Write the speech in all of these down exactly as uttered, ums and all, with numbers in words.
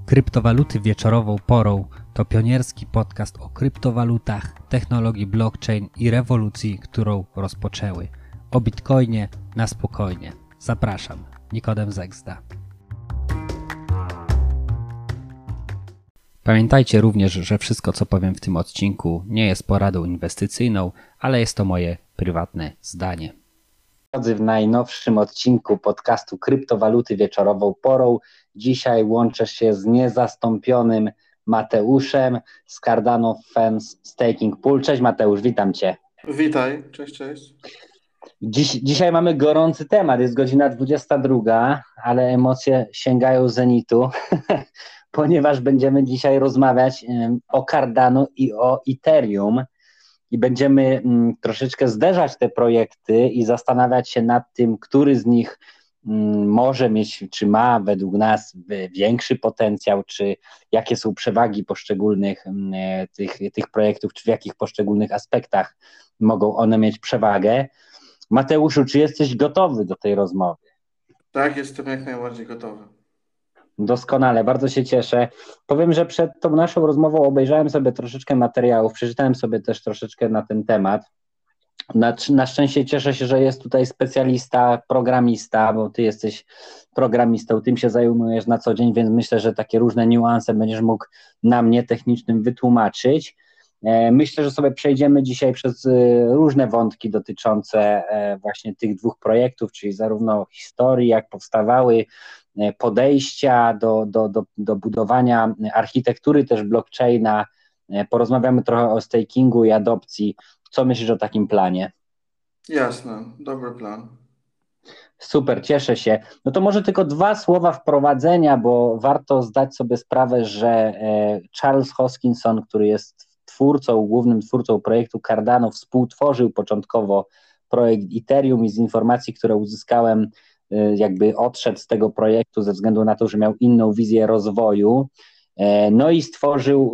Kryptowaluty wieczorową porą to pionierski podcast o kryptowalutach, technologii blockchain i rewolucji, którą rozpoczęły. O Bitcoinie na spokojnie. Zapraszam, Nikodem Zegzda. Pamiętajcie również, że wszystko co powiem w tym odcinku nie jest poradą inwestycyjną, ale jest to moje prywatne zdanie. Drodzy, w najnowszym odcinku podcastu Kryptowaluty wieczorową porą dzisiaj łączę się z niezastąpionym Mateuszem z Cardano Funds Staking Pool. Cześć Mateusz, witam Cię. Witaj, cześć, cześć. Dziś, dzisiaj mamy gorący temat, jest godzina dwudziesta druga, ale emocje sięgają zenitu, ponieważ będziemy dzisiaj rozmawiać o Cardano i o Ethereum. I będziemy mm, troszeczkę zderzać te projekty i zastanawiać się nad tym, który z nich mm, może mieć, czy ma według nas większy potencjał, czy jakie są przewagi poszczególnych mm, tych, tych projektów, czy w jakich poszczególnych aspektach mogą one mieć przewagę. Mateuszu, czy jesteś gotowy do tej rozmowy? Tak, jestem jak najbardziej gotowy. Doskonale, bardzo się cieszę. Powiem, że przed tą naszą rozmową obejrzałem sobie troszeczkę materiałów, przeczytałem sobie też troszeczkę na ten temat. Na, na szczęście cieszę się, że jest tutaj specjalista, programista, bo ty jesteś programistą, tym się zajmujesz na co dzień, więc myślę, że takie różne niuanse będziesz mógł na mnie technicznym wytłumaczyć. Myślę, że sobie przejdziemy dzisiaj przez różne wątki dotyczące właśnie tych dwóch projektów, czyli zarówno historii, jak powstawały, podejścia do, do, do, do budowania architektury też blockchaina. Porozmawiamy trochę o stakingu i adopcji. Co myślisz o takim planie? Jasne, dobry plan. Super, cieszę się. No to może tylko dwa słowa wprowadzenia, bo warto zdać sobie sprawę, że Charles Hoskinson, który jest twórcą, głównym twórcą projektu Cardano, współtworzył początkowo projekt Ethereum i z informacji, które uzyskałem, jakby odszedł z tego projektu ze względu na to, że miał inną wizję rozwoju. No i stworzył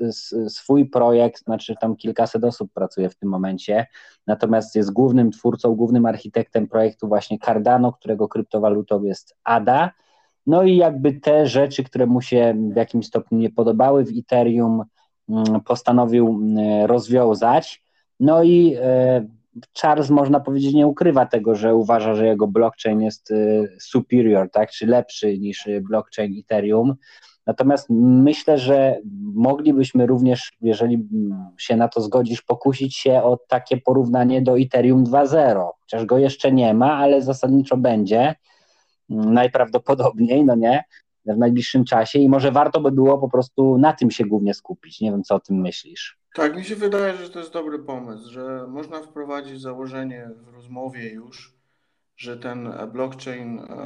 swój projekt, znaczy tam kilkaset osób pracuje w tym momencie, natomiast jest głównym twórcą, głównym architektem projektu właśnie Cardano, którego kryptowalutą jest A D A. No i jakby te rzeczy, które mu się w jakimś stopniu nie podobały w Ethereum, postanowił rozwiązać. No i Charles, można powiedzieć, nie ukrywa tego, że uważa, że jego blockchain jest superior, tak, czy lepszy niż blockchain Ethereum. Natomiast myślę, że moglibyśmy również, jeżeli się na to zgodzisz, pokusić się o takie porównanie do Ethereum dwa zero. Chociaż go jeszcze nie ma, ale zasadniczo będzie najprawdopodobniej, no nie, w najbliższym czasie i może warto by było po prostu na tym się głównie skupić. Nie wiem, co o tym myślisz. Tak, mi się wydaje, że to jest dobry pomysł, że można wprowadzić założenie w rozmowie już, że ten blockchain E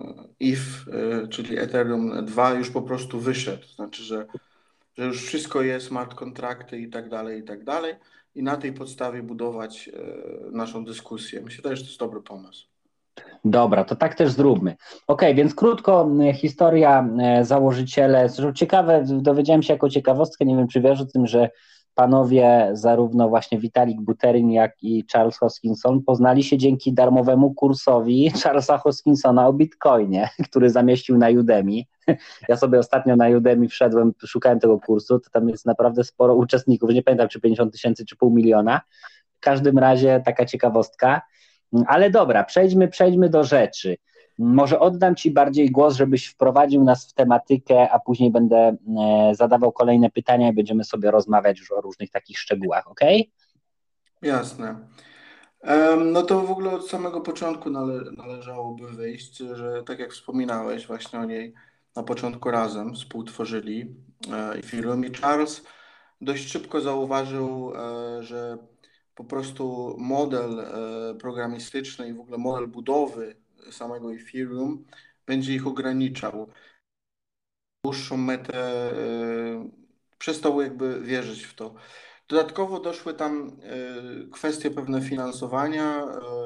I F, czyli Ethereum dwa już po prostu wyszedł. Znaczy, że, że już wszystko jest, smart kontrakty i tak dalej, i tak dalej. I na tej podstawie budować naszą dyskusję. Mi się wydaje, że to jest dobry pomysł. Dobra, to tak też zróbmy. Ok, więc krótko historia, założyciele. Zresztą ciekawe, dowiedziałem się jako ciekawostkę, nie wiem czy wiesz o tym, że panowie, zarówno właśnie Vitalik Buterin, jak i Charles Hoskinson poznali się dzięki darmowemu kursowi Charlesa Hoskinsona o Bitcoinie, który zamieścił na Udemy. Ja sobie ostatnio na Udemy wszedłem, szukałem tego kursu, to tam jest naprawdę sporo uczestników, nie pamiętam czy pięćdziesiąt tysięcy, czy pół miliona. W każdym razie taka ciekawostka. Ale dobra, przejdźmy, przejdźmy do rzeczy. Może oddam Ci bardziej głos, żebyś wprowadził nas w tematykę, a później będę zadawał kolejne pytania i będziemy sobie rozmawiać już o różnych takich szczegółach, ok? Jasne. No to w ogóle od samego początku nale- należałoby wyjść, że tak jak wspominałeś właśnie o niej, na początku razem współtworzyli Ethereum i Charles dość szybko zauważył, że po prostu model programistyczny i w ogóle model budowy samego Ethereum będzie ich ograniczał. Dłuższą metę przestał jakby wierzyć w to. Dodatkowo doszły tam kwestie pewne finansowania,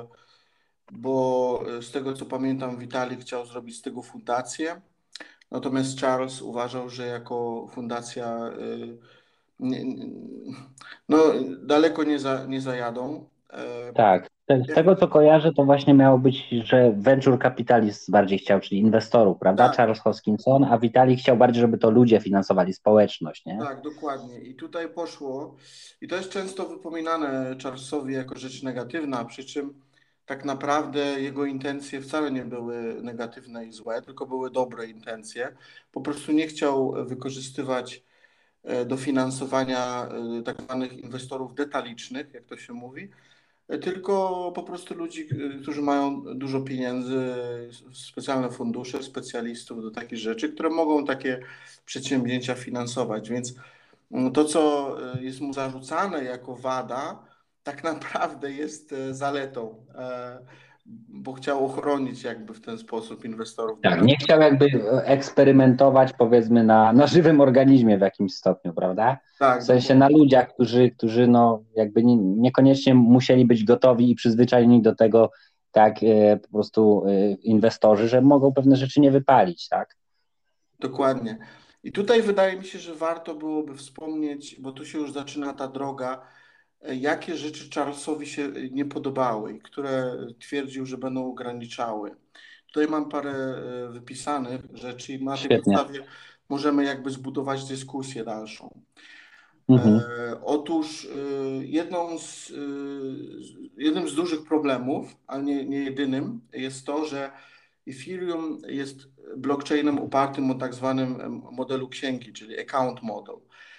bo z tego co pamiętam Vitalik chciał zrobić z tego fundację, natomiast Charles uważał, że jako fundacja nie, no, daleko nie, za, nie zajadą Tak. Te- Z tego co kojarzę, to właśnie miało być, że venture capitalist bardziej chciał, czyli inwestorów, prawda? Tak, Charles Hoskinson, a Vitalik chciał bardziej, żeby to ludzie finansowali społeczność, nie? tak, dokładnie. I tutaj poszło, i to jest często wypominane Charlesowi jako rzecz negatywna, przy czym tak naprawdę jego intencje wcale nie były negatywne i złe, tylko były dobre intencje. Po prostu nie chciał wykorzystywać e, do finansowania e, tak zwanych inwestorów detalicznych, jak to się mówi, e, tylko po prostu ludzi, e, którzy mają dużo pieniędzy, specjalne fundusze, specjalistów do takich rzeczy, które mogą takie przedsięwzięcia finansować. Więc mm, to, co e, jest mu zarzucane jako wada, tak naprawdę jest e, zaletą, e, bo chciał ochronić jakby w ten sposób inwestorów Tak, nie detalicznych. chciał jakby powiedzmy powiedzmy na, na żywym organizmie w jakimś stopniu, prawda? W Tak, sensie na dokładnie. ludziach, którzy, którzy no jakby nie, niekoniecznie musieli być gotowi i przyzwyczajeni do tego, tak e, po prostu e, inwestorzy, że mogą pewne rzeczy nie wypalić, tak? Dokładnie. I tutaj wydaje mi się, że warto byłoby wspomnieć, bo tu się już zaczyna ta droga, e, jakie rzeczy Charlesowi się e, nie podobały i które twierdził, że będą ograniczały. Tutaj mam parę e, wypisanych rzeczy i na tej Świetnie. podstawie możemy jakby zbudować dyskusję dalszą. Mhm. E, otóż e, jedną z, e, jednym z dużych problemów, ale nie, nie jedynym, jest to, że Ethereum jest blockchainem opartym o tak zwanym em, modelu księgi, czyli account model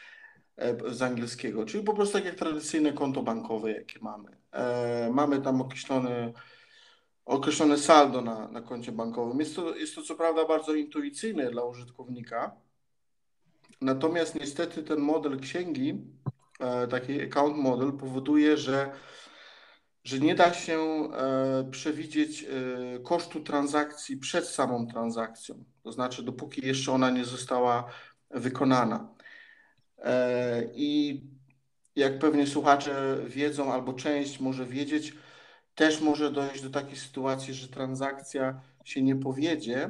e, z angielskiego, czyli po prostu tak jak tradycyjne konto bankowe, jakie mamy. E, mamy tam określony, określone saldo na, na koncie bankowym. Jest to, jest to co prawda bardzo intuicyjne dla użytkownika, natomiast niestety ten model księgi, e, taki account model powoduje, że że nie da się e, przewidzieć e, kosztu transakcji przed samą transakcją, to znaczy dopóki jeszcze ona nie została wykonana. E, I jak pewnie słuchacze wiedzą, albo część może wiedzieć, też może dojść do takiej sytuacji, że transakcja się nie powiedzie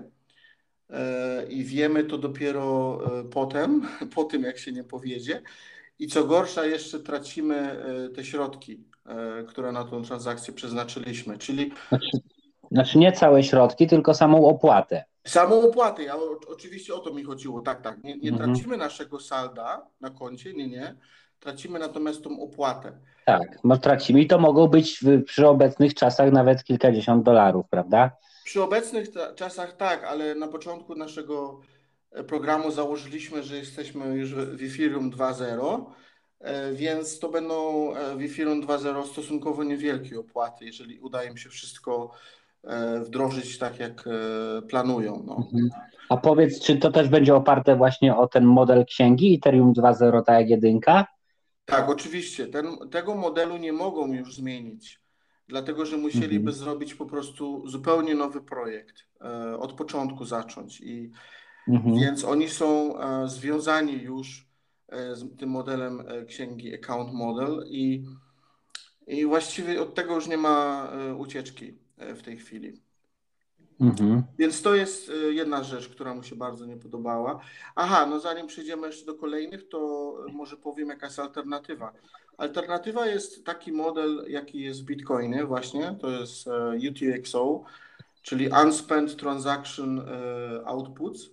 e, i wiemy to dopiero e, potem, po tym jak się nie powiedzie. I co gorsza, jeszcze tracimy e, te środki, e, które na tą transakcję przeznaczyliśmy, czyli Znaczy, znaczy nie całe środki, tylko samą opłatę. samą opłatę. Ja, o, oczywiście o to mi chodziło. Tak, tak. Nie, nie Mhm. tracimy naszego salda na koncie, nie, nie. Tracimy natomiast tą opłatę. Tak, bo tracimy i to mogą być w, przy obecnych czasach nawet kilkadziesiąt dolarów, prawda? Przy obecnych ta- czasach tak, ale na początku naszego e, programu założyliśmy, że jesteśmy już w w Ethereum dwa zero, e, więc to będą e, w Ethereum dwa zero stosunkowo niewielkie opłaty, jeżeli uda im się wszystko e, wdrożyć tak, jak e, planują. No. Mhm. A powiedz, czy to też będzie oparte właśnie o ten model księgi Ethereum dwa zero, tak jak jedynka? Tak, oczywiście. Ten, tego modelu nie mogą już zmienić, dlatego że musieliby Mhm. zrobić po prostu zupełnie nowy projekt, e, od początku zacząć. I Mhm. więc oni są e, związani już e, z tym modelem e, księgi Account Model i, i właściwie od tego już nie ma e, ucieczki e, w tej chwili. Mhm. Więc to jest e, jedna rzecz, która mu się bardzo nie podobała. Aha, no zanim przejdziemy jeszcze do kolejnych, to może powiem, jaka jest alternatywa. Alternatywa jest taki model, jaki jest w Bitcoinie właśnie, to jest e, U T X O, czyli Unspent Transaction e, Outputs.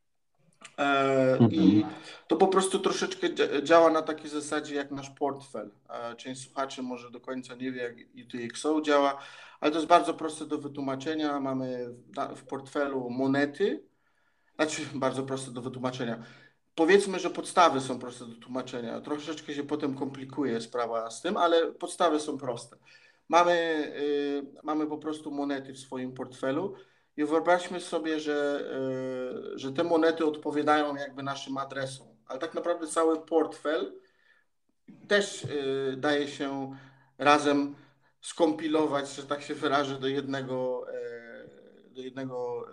E, Mhm. I to po prostu troszeczkę dzia- działa na takiej zasadzie jak nasz portfel. E, Część słuchaczy może do końca nie wie, jak U T X O działa, ale to jest bardzo proste do wytłumaczenia. Mamy w na- w portfelu monety, znaczy bardzo proste do wytłumaczenia. Powiedzmy, że podstawy są proste do tłumaczenia. Troszeczkę się potem komplikuje sprawa z tym, ale podstawy są proste. Mamy, y, mamy po prostu monety w swoim portfelu i wyobraźmy sobie, że, y, że te monety odpowiadają jakby naszym adresom, ale tak naprawdę cały portfel też y, daje się razem skompilować, że tak się wyrażę, do jednego, e, do jednego,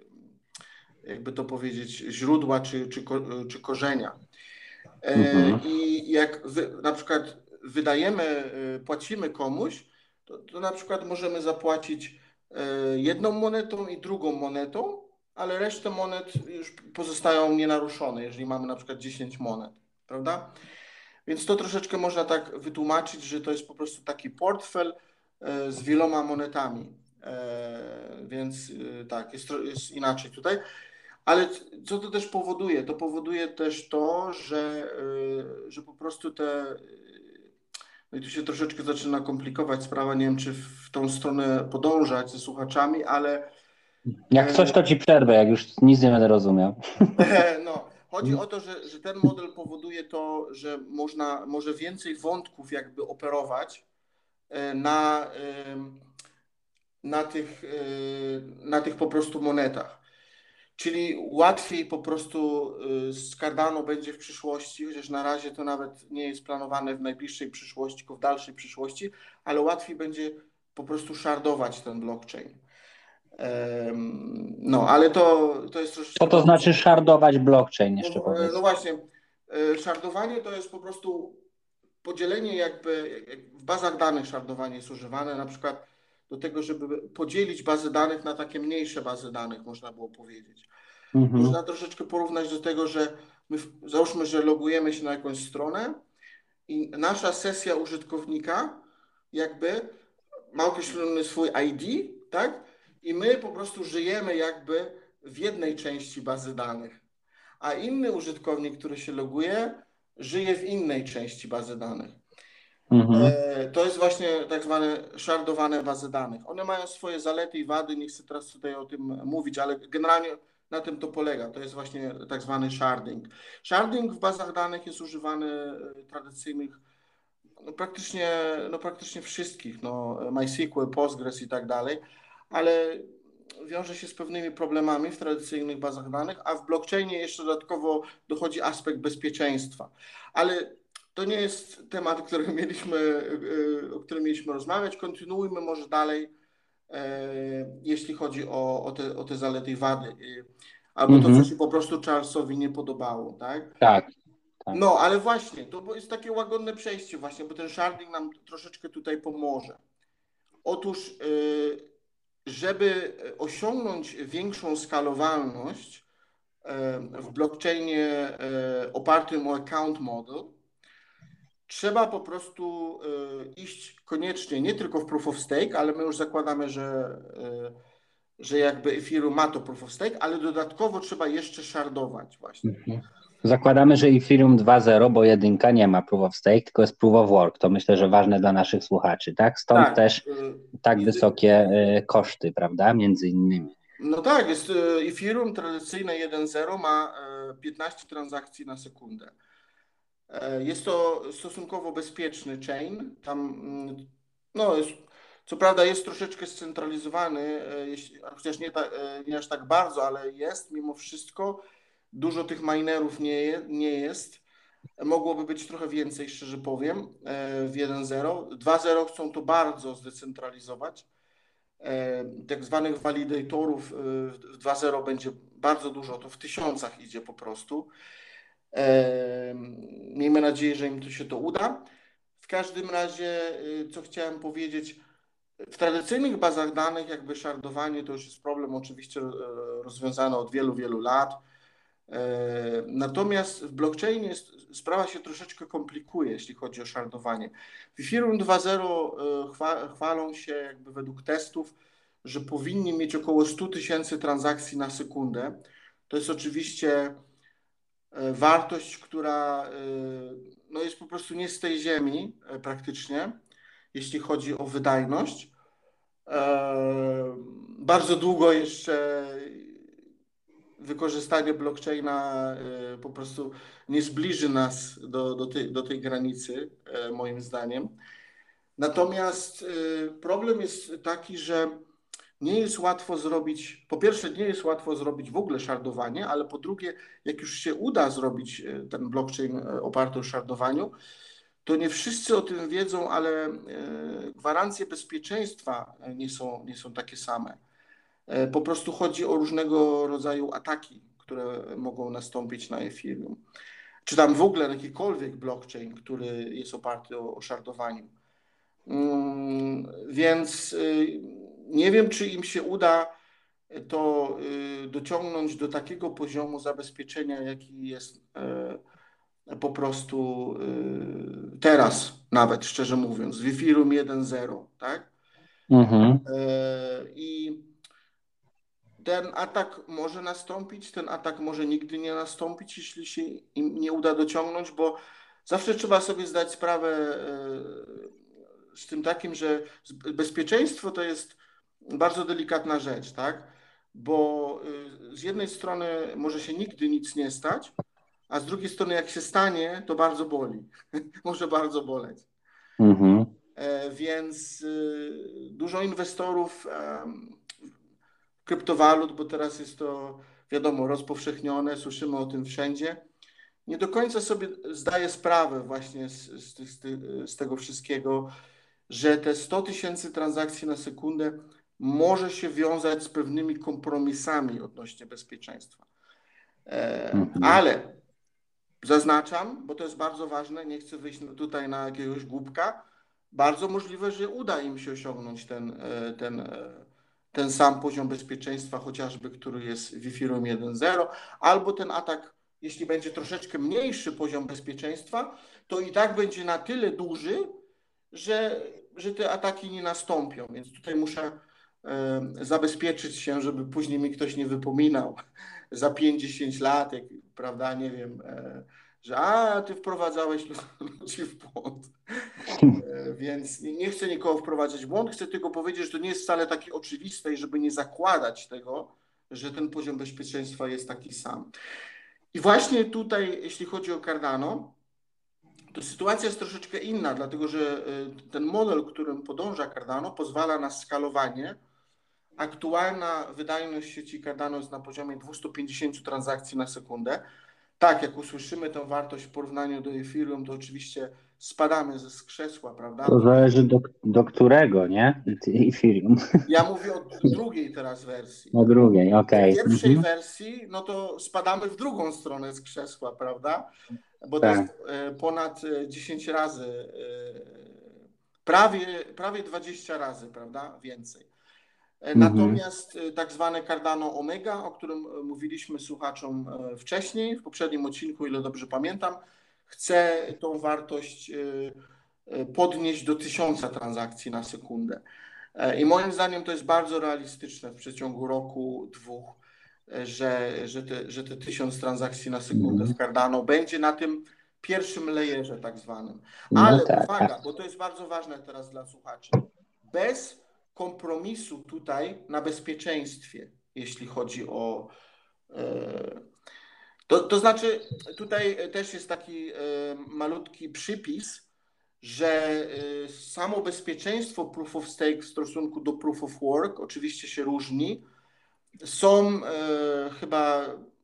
e, jakby to powiedzieć, źródła czy, czy, ko- czy korzenia. E, Mhm. I jak wy, na przykład wydajemy, e, płacimy komuś, to, to na przykład możemy zapłacić e, jedną monetą i drugą monetą, ale resztę monet już pozostają nienaruszone, jeżeli mamy na przykład dziesięć monet, prawda? Więc to troszeczkę można tak wytłumaczyć, że to jest po prostu taki portfel z wieloma monetami. Więc tak, jest, jest inaczej tutaj. Ale co to też powoduje? To powoduje też to, że, że po prostu te. No i tu się troszeczkę zaczyna komplikować sprawa. Nie wiem, czy w tą stronę podążać ze słuchaczami, ale. Jak coś, to ci przerwę, jak już nic nie będę rozumiał. No, chodzi o to, że, że ten model powoduje to, że można może więcej wątków jakby operować na, na, tych, na tych po prostu monetach. Czyli łatwiej po prostu z Cardano będzie w przyszłości, chociaż na razie to nawet nie jest planowane w najbliższej przyszłości, tylko w dalszej przyszłości, ale łatwiej będzie po prostu shardować ten blockchain. No, ale to, to jest troszeczkę Co to bardziej. znaczy shardować blockchain, No, jeszcze no powiedz? właśnie, shardowanie to jest po prostu podzielenie jakby, w bazach danych shardowanie jest używane, na przykład do tego, żeby podzielić bazy danych na takie mniejsze bazy danych, można było powiedzieć. Mhm. Można troszeczkę porównać do tego, że my, załóżmy, że logujemy się na jakąś stronę i nasza sesja użytkownika jakby ma określony swój I D, tak? I my po prostu żyjemy jakby w jednej części bazy danych, a inny użytkownik, który się loguje, żyje w innej części bazy danych. Mhm. To jest właśnie tak zwane shardowane bazy danych. One mają swoje zalety i wady, nie chcę teraz tutaj o tym mówić, ale generalnie na tym to polega. To jest właśnie tak zwany sharding. Sharding w bazach danych jest używany tradycyjnych, no praktycznie, no praktycznie wszystkich, no MySQL, Postgres i tak dalej, ale wiąże się z pewnymi problemami w tradycyjnych bazach danych, a w blockchainie jeszcze dodatkowo dochodzi aspekt bezpieczeństwa. Ale to nie jest temat, który mieliśmy, o którym mieliśmy rozmawiać. Kontynuujmy może dalej, jeśli chodzi o, o, te, o te zalety i wady, albo to, co Mhm. się po prostu Charlesowi nie podobało, tak? Tak, tak. No, ale właśnie, to jest takie łagodne przejście właśnie, bo ten sharding nam troszeczkę tutaj pomoże. Otóż, żeby osiągnąć większą skalowalność w blockchainie opartym o account model, trzeba po prostu iść koniecznie nie tylko w proof of stake, ale my już zakładamy, że, że jakby Ethereum ma to proof of stake, ale dodatkowo trzeba jeszcze shardować właśnie. Mhm. Zakładamy, że Ethereum dwa zero, bo jedynka nie ma proof of stake, tylko jest proof of work. To myślę, że ważne dla naszych słuchaczy, tak? Stąd Tak. też tak wysokie koszty, prawda? Między innymi. No tak, jest Ethereum tradycyjne jeden zero ma piętnaście transakcji na sekundę. Jest to stosunkowo bezpieczny chain. Tam, no, jest, co prawda jest troszeczkę scentralizowany, chociaż nie, ta, nie aż tak bardzo, ale jest mimo wszystko. Dużo tych minerów nie, nie jest. Mogłoby być trochę więcej, szczerze powiem, w jeden zero. dwa zero chcą to bardzo zdecentralizować. Tak zwanych validatorów w dwa zero będzie bardzo dużo, to w tysiącach idzie po prostu. Miejmy nadzieję, że im to się to uda. W każdym razie, co chciałem powiedzieć, w tradycyjnych bazach danych jakby shardowanie to już jest problem oczywiście rozwiązany od wielu, wielu lat. Natomiast w blockchainie jest, sprawa się troszeczkę komplikuje, jeśli chodzi o shardowanie. W Ethereum dwa zero chwalą się jakby według testów, że powinni mieć około sto tysięcy transakcji na sekundę. To jest oczywiście wartość, która no jest po prostu nie z tej ziemi praktycznie, jeśli chodzi o wydajność. Bardzo długo jeszcze wykorzystanie blockchaina po prostu nie zbliży nas do, do, tej, do tej granicy, moim zdaniem. Natomiast problem jest taki, że nie jest łatwo zrobić, po pierwsze nie jest łatwo zrobić w ogóle shardowanie, ale po drugie, jak już się uda zrobić ten blockchain oparty o shardowaniu, to nie wszyscy o tym wiedzą, ale gwarancje bezpieczeństwa nie są, nie są takie same. Po prostu chodzi o różnego rodzaju ataki, które mogą nastąpić na Ethereum. Czy tam w ogóle jakikolwiek blockchain, który jest oparty o, o shardowaniu. Więc nie wiem, czy im się uda to dociągnąć do takiego poziomu zabezpieczenia, jaki jest po prostu y, teraz nawet, szczerze mówiąc, w Ethereum jeden zero, tak? Mhm. E, I ten atak może nastąpić, ten atak może nigdy nie nastąpić, jeśli się im nie uda dociągnąć, bo zawsze trzeba sobie zdać sprawę e, z tym takim, że bezpieczeństwo to jest bardzo delikatna rzecz, tak? Bo e, z jednej strony może się nigdy nic nie stać, a z drugiej strony jak się stanie, to bardzo boli. Może bardzo boleć. Mhm. E, Więc e, dużo inwestorów em, kryptowalut, bo teraz jest to, wiadomo, rozpowszechnione, słyszymy o tym wszędzie. Nie do końca sobie zdaję sprawę właśnie z, z, z, z tego wszystkiego, że te sto tysięcy transakcji na sekundę może się wiązać z pewnymi kompromisami odnośnie bezpieczeństwa. E, Mhm. ale zaznaczam, bo to jest bardzo ważne, nie chcę wyjść tutaj na jakiegoś głupka, bardzo możliwe, że uda im się osiągnąć ten, e, ten, e, ten sam poziom bezpieczeństwa, chociażby, który jest w Ethereum jeden zero, albo ten atak, jeśli będzie troszeczkę mniejszy poziom bezpieczeństwa, to i tak będzie na tyle duży, że, że te ataki nie nastąpią. Więc tutaj muszę e, zabezpieczyć się, żeby później mi ktoś nie wypominał za pięć dziesięć lat, jak, prawda, nie wiem, e, że a, ty wprowadzałeś ludzi w błąd. E, Więc nie nie chcę nikogo wprowadzać w błąd, chcę tylko powiedzieć, że to nie jest wcale takie oczywiste i żeby nie zakładać tego, że ten poziom bezpieczeństwa jest taki sam. I właśnie tutaj, jeśli chodzi o Cardano, to sytuacja jest troszeczkę inna, dlatego że y, ten model, którym podąża Cardano, pozwala na skalowanie. Aktualna wydajność sieci Cardano jest na poziomie dwieście pięćdziesiąt transakcji na sekundę. Tak, jak usłyszymy tę wartość w porównaniu do Ethereum, to oczywiście spadamy ze skrzesła, prawda? To Bo to jest... zależy do, do którego, nie? Ethereum. Ja mówię o drugiej teraz wersji. O drugiej, W okej. pierwszej Mhm. wersji, no to spadamy w drugą stronę z krzesła, prawda? Bo to jest Tak. e, ponad e, dziesięć razy, e, prawie, prawie dwadzieścia razy, prawda? Więcej. E, Mhm. Natomiast e, tak zwane Cardano Omega, o którym e, mówiliśmy słuchaczom e, wcześniej, w poprzednim odcinku, ile dobrze pamiętam, chce tą wartość e, e, podnieść do tysiąca transakcji na sekundę. E, I moim zdaniem to jest bardzo realistyczne w przeciągu roku, dwóch, e, że, że, te, że te tysiąc transakcji na sekundę w Mhm. Cardano będzie na tym pierwszym layerze tak zwanym. No Ale tak. A- uwaga, bo to jest bardzo ważne teraz dla słuchaczy. Bez kompromisu tutaj na bezpieczeństwie, jeśli chodzi o. e, To, to znaczy, tutaj też jest taki e, malutki przypis, że e, samo bezpieczeństwo proof of stake w stosunku do proof of work oczywiście się różni. Są e, chyba,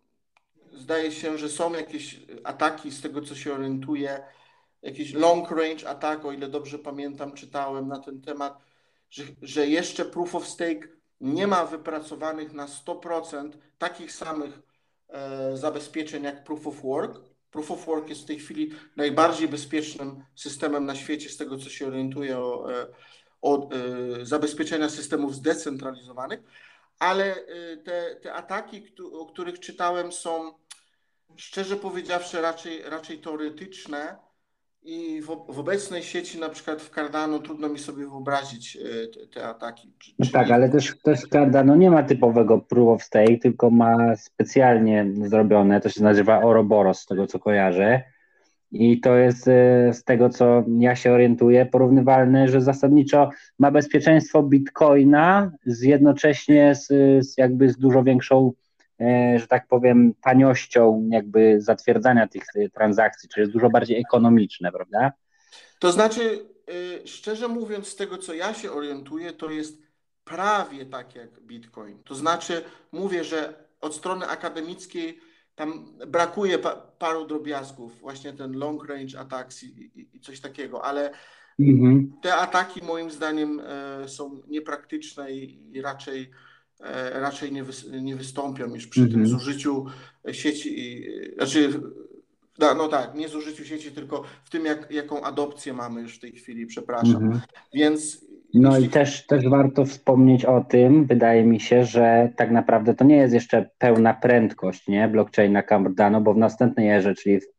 zdaje się, że są jakieś ataki, z tego co się orientuję, jakiś long range atak, o ile dobrze pamiętam, czytałem na ten temat, że, że jeszcze proof of stake nie ma wypracowanych na sto procent takich samych e, zabezpieczeń jak proof of work. Proof of work jest w tej chwili najbardziej bezpiecznym systemem na świecie, z tego co się orientuję o, e, o e, zabezpieczenia systemów zdecentralizowanych, ale e, te, te ataki, o których czytałem, są szczerze powiedziawszy raczej, raczej teoretyczne i w, w obecnej sieci, na przykład w Cardano, trudno mi sobie wyobrazić e, te, te ataki. No tak, Czyli ale też, też Cardano nie ma typowego proof of stake, tylko ma specjalnie zrobione, to się nazywa Ouroboros, z tego co kojarzę. I to jest e, z tego, co ja się orientuję, porównywalne, że zasadniczo ma bezpieczeństwo Bitcoina z jednocześnie z, z jakby z dużo większą, e, że tak powiem, taniością jakby zatwierdzania tych e, transakcji, czyli jest dużo bardziej ekonomiczne, prawda? to znaczy, y, szczerze mówiąc, z tego co ja się orientuję, to jest prawie tak jak Bitcoin. To znaczy, mówię, że od strony akademickiej tam brakuje pa, paru drobiazgów, właśnie ten long range attacks i, i, i coś takiego, ale Mhm. te ataki moim zdaniem e, są niepraktyczne i, i raczej, e, raczej nie, wys, nie wystąpią już przy tym Mhm. zużyciu sieci, i, znaczy, no, no tak, nie zużyciu sieci, tylko w tym, jak, jaką adopcję mamy już w tej chwili, przepraszam. Mhm. Więc No i jeśli też, też warto wspomnieć o tym, wydaje mi się, że tak naprawdę to nie jest jeszcze pełna prędkość, nie, blockchaina Cardano, bo w następnej erze, czyli w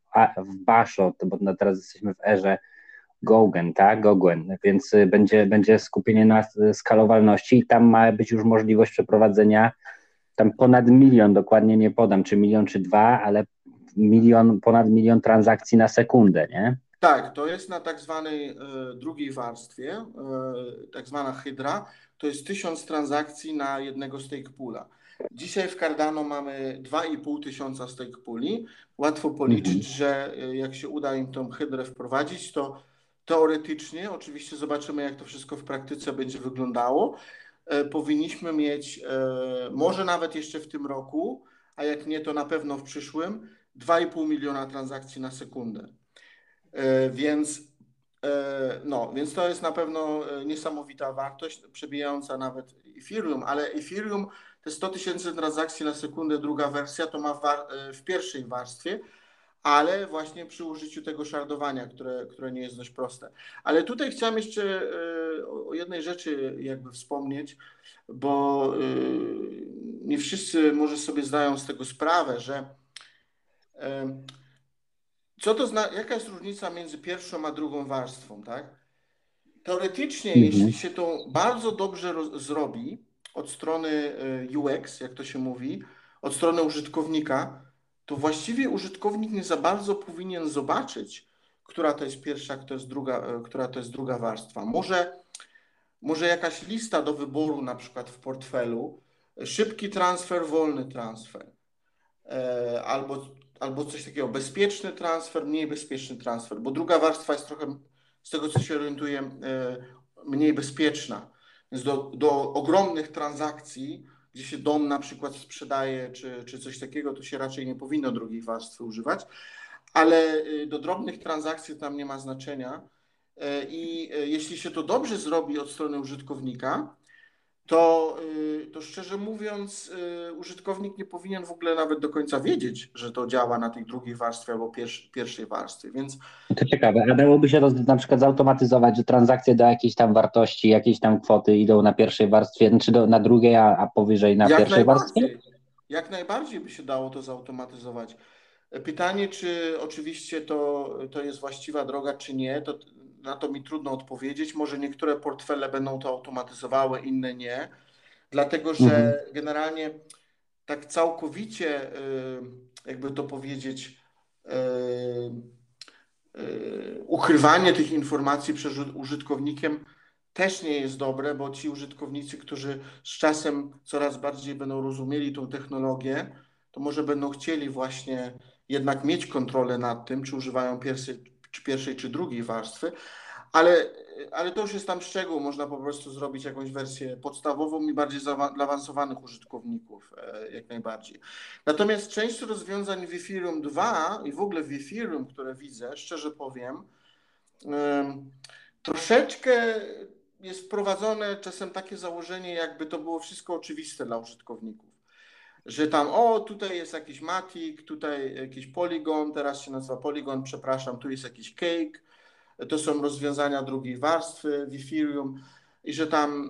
a, w Basho, bo na teraz jesteśmy w erze Gaugen, tak? Goguen, więc y, będzie, będzie skupienie na y, skalowalności i tam ma być już możliwość przeprowadzenia tam ponad milion, dokładnie nie podam, czy milion, czy dwa, ale milion, ponad milion transakcji na sekundę, nie? Tak, to jest na tak zwanej e, drugiej warstwie, e, tak zwana hydra, to jest tysiąc transakcji na jednego stake poola. Dzisiaj w Cardano mamy dwa i pół tysiąca stake pooli. Łatwo policzyć, Mhm. że e, jak się uda im tą hydrę wprowadzić, to teoretycznie, oczywiście zobaczymy, jak to wszystko w praktyce będzie wyglądało, e, powinniśmy mieć, e, może nawet jeszcze w tym roku, a jak nie, to na pewno w przyszłym, dwa i pół miliona transakcji na sekundę. E, Więc, e, no, więc to jest na pewno e, niesamowita wartość, przebijająca nawet Ethereum, ale Ethereum te sto tysięcy transakcji na sekundę, druga wersja, to ma w, war- e, w pierwszej warstwie, ale właśnie przy użyciu tego shardowania, które, które nie jest dość proste. Ale tutaj chciałem jeszcze e, o o jednej rzeczy jakby wspomnieć, bo e, nie wszyscy może sobie zdają z tego sprawę, że e, co to zna, jaka jest różnica między pierwszą a drugą warstwą, tak? Teoretycznie, jeśli Mhm. się to bardzo dobrze roz, zrobi od strony e, U X, jak to się mówi, od strony użytkownika, to właściwie użytkownik nie za bardzo powinien zobaczyć, która to jest pierwsza, kto jest druga, e, która to jest druga warstwa. Może, może jakaś lista do wyboru, na przykład w portfelu, szybki transfer, wolny transfer. E, albo, albo coś takiego, bezpieczny transfer, mniej bezpieczny transfer, bo druga warstwa jest trochę, z tego co się orientuję, e, mniej bezpieczna. Więc do, do ogromnych transakcji, gdzie się dom na przykład sprzedaje, czy, czy coś takiego, to się raczej nie powinno drugiej warstwy używać, ale e, do drobnych transakcji tam nie ma znaczenia. E, I e, jeśli się to dobrze zrobi od strony użytkownika, to, y, to szczerze mówiąc, y, użytkownik nie powinien w ogóle nawet do końca wiedzieć, że to działa na tej drugiej warstwie albo pierwszy, pierwszej warstwie. Więc To ciekawe, a dałoby się to na przykład zautomatyzować, że transakcje do jakiejś tam wartości, jakiejś tam kwoty idą na pierwszej warstwie, czy do, na drugiej, a, a powyżej na jak pierwszej warstwie? najbardziej, jak najbardziej by się dało to zautomatyzować. Pytanie, czy oczywiście to, to jest właściwa droga, czy nie, to na to mi trudno odpowiedzieć. Może niektóre portfele będą to automatyzowały, inne nie, dlatego Mhm. że generalnie tak całkowicie, y, jakby to powiedzieć, y, y, ukrywanie tych informacji przed użytkownikiem też nie jest dobre, bo ci użytkownicy, którzy z czasem coraz bardziej będą rozumieli tą technologię, to może będą chcieli właśnie jednak mieć kontrolę nad tym, czy używają pierwszej, czy pierwszej, czy drugiej warstwy, ale, ale to już jest tam szczegół. Można po prostu zrobić jakąś wersję podstawową i bardziej zaawansowanych użytkowników, e, jak najbardziej. Natomiast część rozwiązań w Ethereum dwa i w ogóle w Ethereum, które widzę, szczerze powiem, em, troszeczkę jest wprowadzone czasem takie założenie, jakby to było wszystko oczywiste dla użytkowników. Że tam, o, tutaj jest jakiś Matic, tutaj jakiś Polygon, teraz się nazywa Polygon, przepraszam, tu jest jakiś Cake, to są rozwiązania drugiej warstwy w Ethereum i że tam,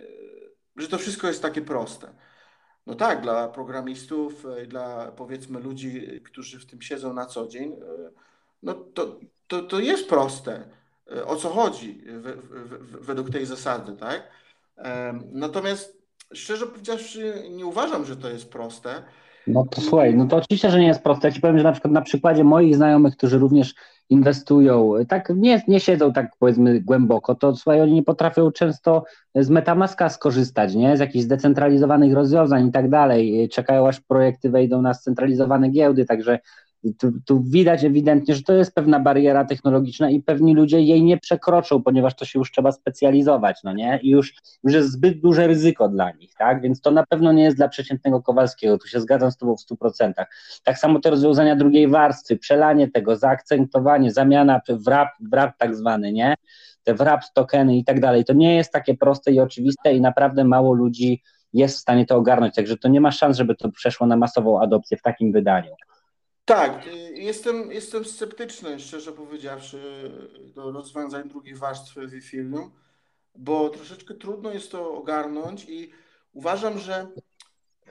e, że to wszystko jest takie proste. No tak, dla programistów, e, dla powiedzmy ludzi, którzy w tym siedzą na co dzień, e, no to, to, to jest proste. E, O co chodzi we- we- według tej zasady, tak? E, Natomiast szczerze powiedziawszy, nie uważam, że to jest proste. No to słuchaj, I no to oczywiście, że nie jest proste. Ja ci powiem, że na przykład na przykładzie moich znajomych, którzy również inwestują, tak nie, nie siedzą tak powiedzmy głęboko, to słuchaj, oni nie potrafią często z MetaMaska skorzystać, nie? Z jakichś zdecentralizowanych rozwiązań i tak dalej. Czekają aż projekty wejdą na scentralizowane giełdy, także tu, tu widać ewidentnie, że to jest pewna bariera technologiczna i pewni ludzie jej nie przekroczą, ponieważ to się już trzeba specjalizować, no nie? I już, już jest zbyt duże ryzyko dla nich, tak? Więc to na pewno nie jest dla przeciętnego Kowalskiego, tu się zgadzam z tobą w stu procentach. Tak samo te rozwiązania drugiej warstwy, przelanie tego, zaakcentowanie, zamiana w wrap, wrap tak zwany, nie? Te wrap tokeny i tak dalej, to nie jest takie proste i oczywiste i naprawdę mało ludzi jest w stanie to ogarnąć, także to nie ma szans, żeby to przeszło na masową adopcję w takim wydaniu. tak, y, jestem, jestem sceptyczny, szczerze powiedziawszy, do rozwiązań drugiej warstwy w Ethereum, bo troszeczkę trudno jest to ogarnąć i uważam, że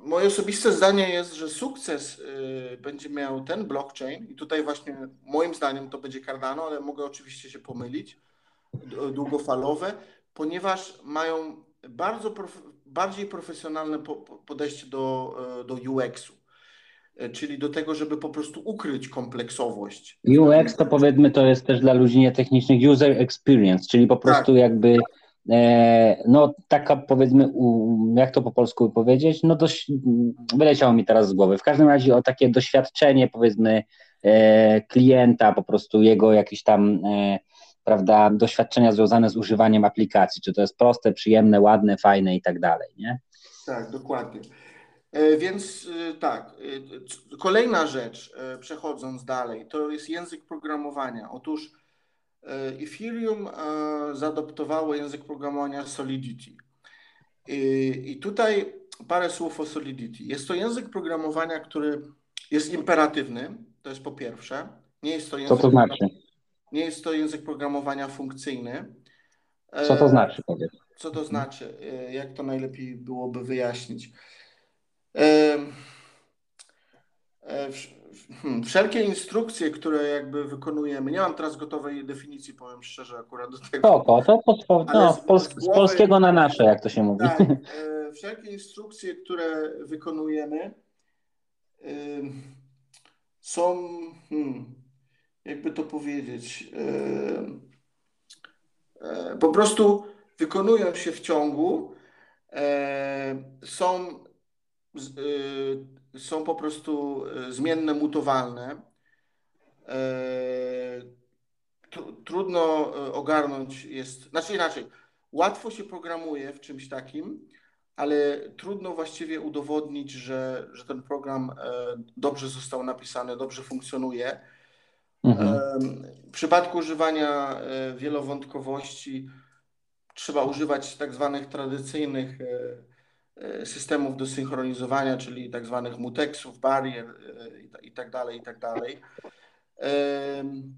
moje osobiste zdanie jest, że sukces y, będzie miał ten blockchain i tutaj właśnie moim zdaniem to będzie Cardano, ale mogę oczywiście się pomylić, d- długofalowe, ponieważ mają bardzo prof, bardziej profesjonalne po, po- podejście do, y, do U X-u, y, czyli do tego, żeby po prostu ukryć kompleksowość w U pewnych X to rzeczach. powiedzmy to jest też dla ludzi nietechnicznych user experience, czyli po Tak, prostu jakby e, no taka powiedzmy, u, jak to po polsku powiedzieć, no dość, wyleciało mi teraz z głowy. W każdym razie o takie doświadczenie powiedzmy e, klienta, po prostu jego jakieś tam e, prawda, doświadczenia związane z używaniem aplikacji, czy to jest proste, przyjemne, ładne, fajne i tak dalej, nie? tak, dokładnie. E, Więc e, tak, e, c- kolejna rzecz, e, przechodząc dalej, to jest język programowania. Otóż e, Ethereum e, zaadoptowało język programowania Solidity. I, I tutaj parę słów o Solidity. Jest to język programowania, który jest imperatywny, to jest po pierwsze. Nie jest to Co język, to program- znaczy? nie jest to język programowania funkcyjny. Co to E, znaczy, powiedz? Co to znaczy? E, Jak to najlepiej byłoby wyjaśnić? E, E, wsz- hmm, Wszelkie instrukcje, które jakby wykonujemy, nie mam teraz gotowej definicji, powiem szczerze, akurat do tego, Spoko, to po, ale no, z, pols- z z głowy polskiego na nasze, jak to się mówi. tak, e, wszelkie instrukcje, które wykonujemy, y, są, hmm, jakby to powiedzieć, e, e, po prostu wykonują się w ciągu, e, są, z- y, są po prostu e, zmienne, mutowalne. E, tru- trudno e, ogarnąć jest, znaczy inaczej, łatwo się programuje w czymś takim, ale trudno właściwie udowodnić, że, że ten program e, dobrze został napisany, dobrze funkcjonuje. Mhm. E, W przypadku używania e, wielowątkowości trzeba używać tak zwanych tradycyjnych e, e, systemów do synchronizowania, czyli tak zwanych muteksów, barier e, i ta- i tak dalej, i tak dalej. Em,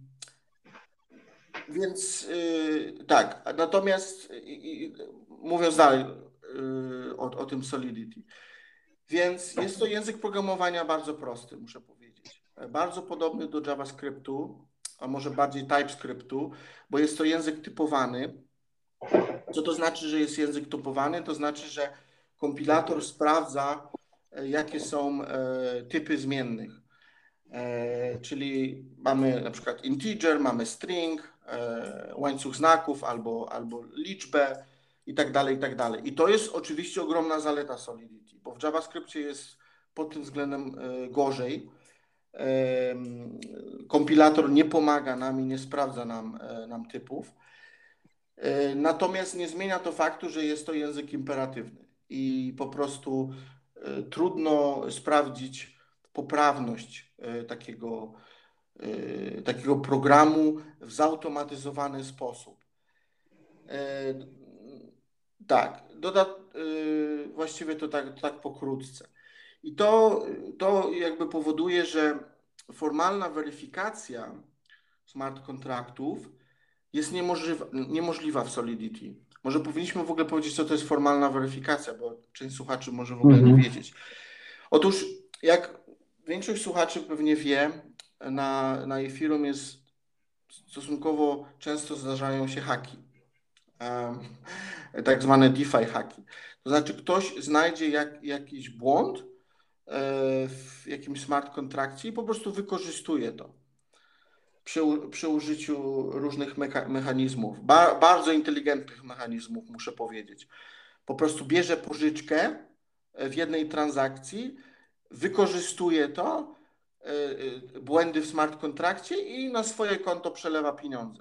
Więc y, tak, natomiast y, y, mówiąc dalej y, o, o tym Solidity, więc jest to język programowania bardzo prosty, muszę powiedzieć. Bardzo podobny do JavaScriptu, a może bardziej TypeScriptu, bo jest to język typowany. Co to znaczy, że jest język typowany? To znaczy, że kompilator sprawdza, e, jakie są e, typy zmiennych. E, czyli mamy na przykład integer, mamy string, e, łańcuch znaków albo, albo liczbę i tak dalej, i tak dalej. I to jest oczywiście ogromna zaleta Solidity, bo w JavaScriptie jest pod tym względem e, gorzej. E, kompilator nie pomaga nam i nie sprawdza nam, e, nam typów. E, Natomiast nie zmienia to faktu, że jest to język imperatywny i po prostu e, trudno sprawdzić poprawność e, takiego, e, takiego programu w zautomatyzowany sposób. E, Tak, doda, e, właściwie to tak, tak pokrótce. I to, to jakby powoduje, że formalna weryfikacja smart kontraktów jest niemożliwa, niemożliwa w Solidity. Może powinniśmy w ogóle powiedzieć, co to jest formalna weryfikacja, bo część słuchaczy może w ogóle nie Mhm. wiedzieć. Otóż, jak większość słuchaczy pewnie wie, na, na Ethereum jest stosunkowo często zdarzają się haki, em, tak zwane DeFi haki. To znaczy, ktoś znajdzie jak, jakiś błąd e, w jakimś smart kontrakcie i po prostu wykorzystuje to przy, przy użyciu różnych mecha, mechanizmów, ba, bardzo inteligentnych mechanizmów, muszę powiedzieć. Po prostu bierze pożyczkę w jednej transakcji, wykorzystuje to, y, y, błędy w smart kontrakcie i na swoje konto przelewa pieniądze.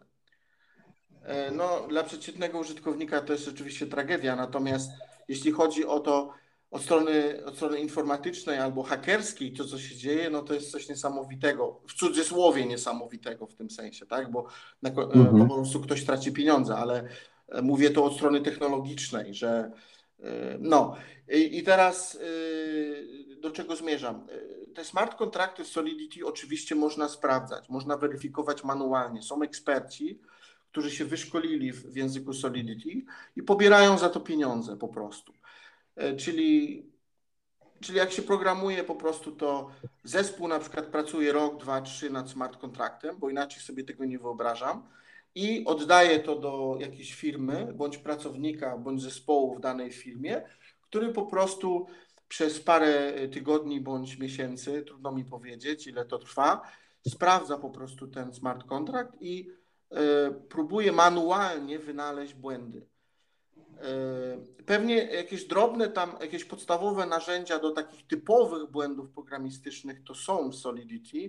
E, No, dla przeciętnego użytkownika to jest oczywiście tragedia, natomiast jeśli chodzi o to od strony, od strony informatycznej albo hakerskiej, to co się dzieje, no to jest coś niesamowitego, w cudzysłowie niesamowitego w tym sensie, tak? Bo na, ko- e, po Mhm. prostu ktoś traci pieniądze, ale e, mówię to od strony technologicznej, że e, no i, i teraz e, do czego zmierzam? E, Te smart kontrakty z Solidity oczywiście można sprawdzać, można weryfikować manualnie. Są eksperci, którzy się wyszkolili w, w języku Solidity i pobierają za to pieniądze po prostu. E, Czyli, czyli jak się programuje po prostu, to zespół na przykład pracuje rok, dwa, trzy nad smart kontraktem, bo inaczej sobie tego nie wyobrażam, i oddaje to do jakiejś firmy, bądź pracownika, bądź zespołu w danej firmie, który po prostu przez parę tygodni bądź miesięcy, trudno mi powiedzieć, ile to trwa, sprawdza po prostu ten smart kontrakt i y, próbuje manualnie wynaleźć błędy. Pewnie jakieś drobne tam, jakieś podstawowe narzędzia do takich typowych błędów programistycznych to są w Solidity.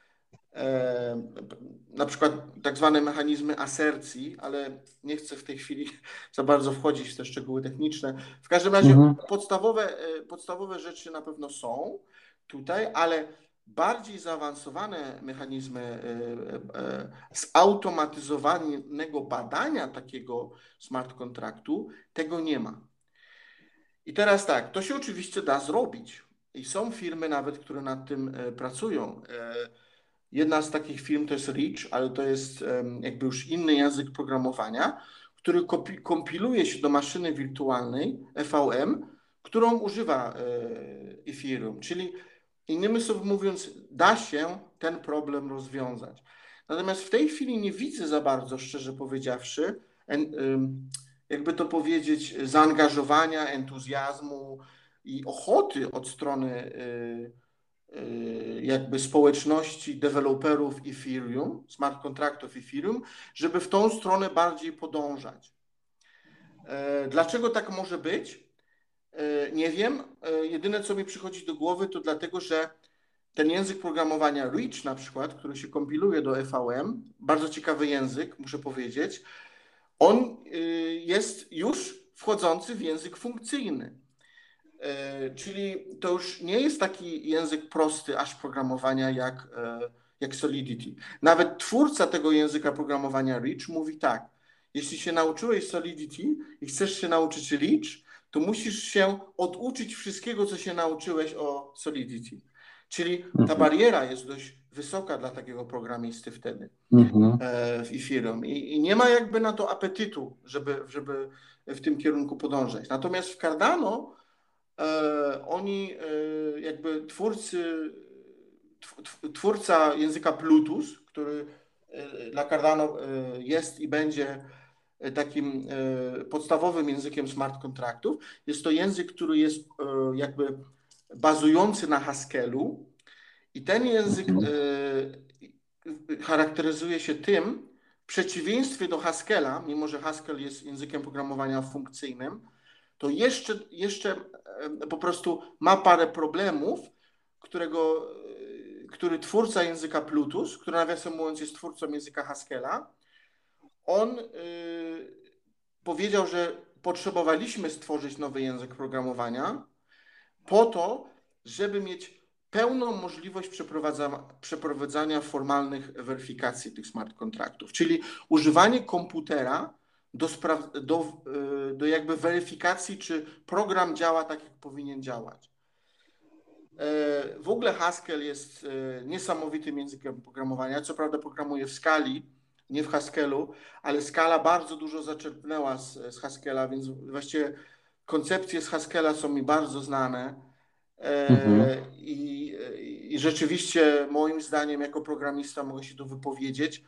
Na przykład tak zwane mechanizmy asercji, ale nie chcę w tej chwili za bardzo wchodzić w te szczegóły techniczne. W każdym razie Mhm. podstawowe, podstawowe rzeczy na pewno są tutaj, ale bardziej zaawansowane mechanizmy zautomatyzowanego badania takiego smart kontraktu, tego nie ma. I teraz tak, to się oczywiście da zrobić i są firmy nawet, które nad tym pracują. Jedna z takich firm to jest Reach, ale to jest jakby już inny język programowania, który kompiluje się do maszyny wirtualnej E V M, którą używa Ethereum, czyli innymi słowy mówiąc, da się ten problem rozwiązać. Natomiast w tej chwili nie widzę za bardzo, szczerze powiedziawszy, jakby to powiedzieć, zaangażowania, entuzjazmu i ochoty od strony jakby społeczności deweloperów Ethereum, smart kontraktów Ethereum, żeby w tą stronę bardziej podążać. Dlaczego tak może być? Nie wiem. Jedyne, co mi przychodzi do głowy, to dlatego, że ten język programowania Reach na przykład, który się kompiluje do E V M, bardzo ciekawy język, muszę powiedzieć, on jest już wchodzący w język funkcyjny. Czyli to już nie jest taki język prosty aż programowania jak, jak Solidity. Nawet twórca tego języka programowania Reach mówi tak: jeśli się nauczyłeś Solidity i chcesz się nauczyć Reach, to musisz się oduczyć wszystkiego, co się nauczyłeś o Solidity. Czyli ta bariera jest dość wysoka dla takiego programisty wtedy Mhm. w Ethereum i, i nie ma jakby na to apetytu, żeby, żeby w tym kierunku podążać. Natomiast w Cardano e, oni e, jakby twórcy, twórca języka Plutus, który e, dla Cardano e, jest i będzie takim e, podstawowym językiem smart kontraktów, jest to język, który jest e, jakby bazujący na Haskellu i ten język Mhm. e, charakteryzuje się tym, w przeciwieństwie do Haskella, mimo że Haskell jest językiem programowania funkcyjnym, to jeszcze, jeszcze po prostu ma parę problemów, którego, który twórca języka Plutus, który nawiasem mówiąc jest twórcą języka Haskella, on y, powiedział, że potrzebowaliśmy stworzyć nowy język programowania po to, żeby mieć pełną możliwość przeprowadzania, przeprowadzania formalnych weryfikacji tych smart kontraktów, czyli używanie komputera do, spra- do, do jakby weryfikacji, czy program działa tak, jak powinien działać. W ogóle Haskell jest niesamowitym językiem programowania. Co prawda programuje w skali, nie w Haskellu, ale skala bardzo dużo zaczerpnęła z, z Haskella, więc właściwie koncepcje z Haskella są mi bardzo znane. Mhm. I, I rzeczywiście moim zdaniem jako programista mogę się tu wypowiedzieć.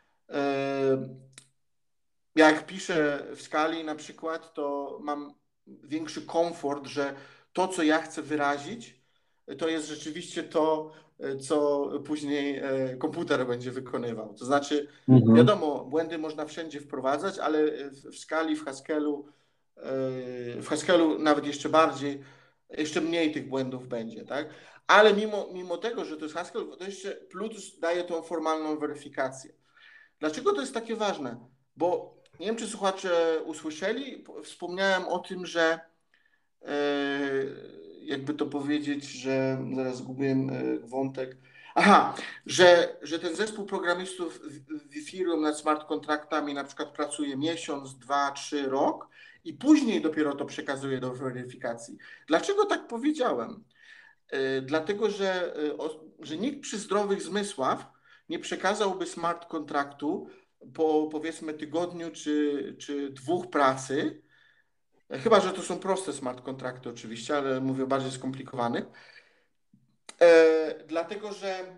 Jak piszę w skali na przykład, to mam większy komfort, że to, co ja chcę wyrazić, to jest rzeczywiście to, co później komputer będzie wykonywał. To znaczy, Mhm. wiadomo, błędy można wszędzie wprowadzać, ale w skali, w Haskellu, w Haskellu nawet jeszcze bardziej, jeszcze mniej tych błędów będzie, tak? Ale mimo, mimo tego, że to jest Haskell, to jeszcze Plutus daje tą formalną weryfikację. Dlaczego to jest takie ważne? Bo nie wiem, czy słuchacze usłyszeli, wspomniałem o tym, że jakby to powiedzieć, że zaraz zgubiłem wątek. Aha, że, że ten zespół programistów w Ethereum nad smart kontraktami na przykład pracuje miesiąc, dwa, trzy, rok i później dopiero to przekazuje do weryfikacji. Dlaczego tak powiedziałem? Dlatego, że, że nikt przy zdrowych zmysłach nie przekazałby smart kontraktu po powiedzmy tygodniu czy, czy dwóch pracy Chyba że to są proste smart kontrakty oczywiście, ale mówię o bardziej skomplikowanych. E, dlatego, że,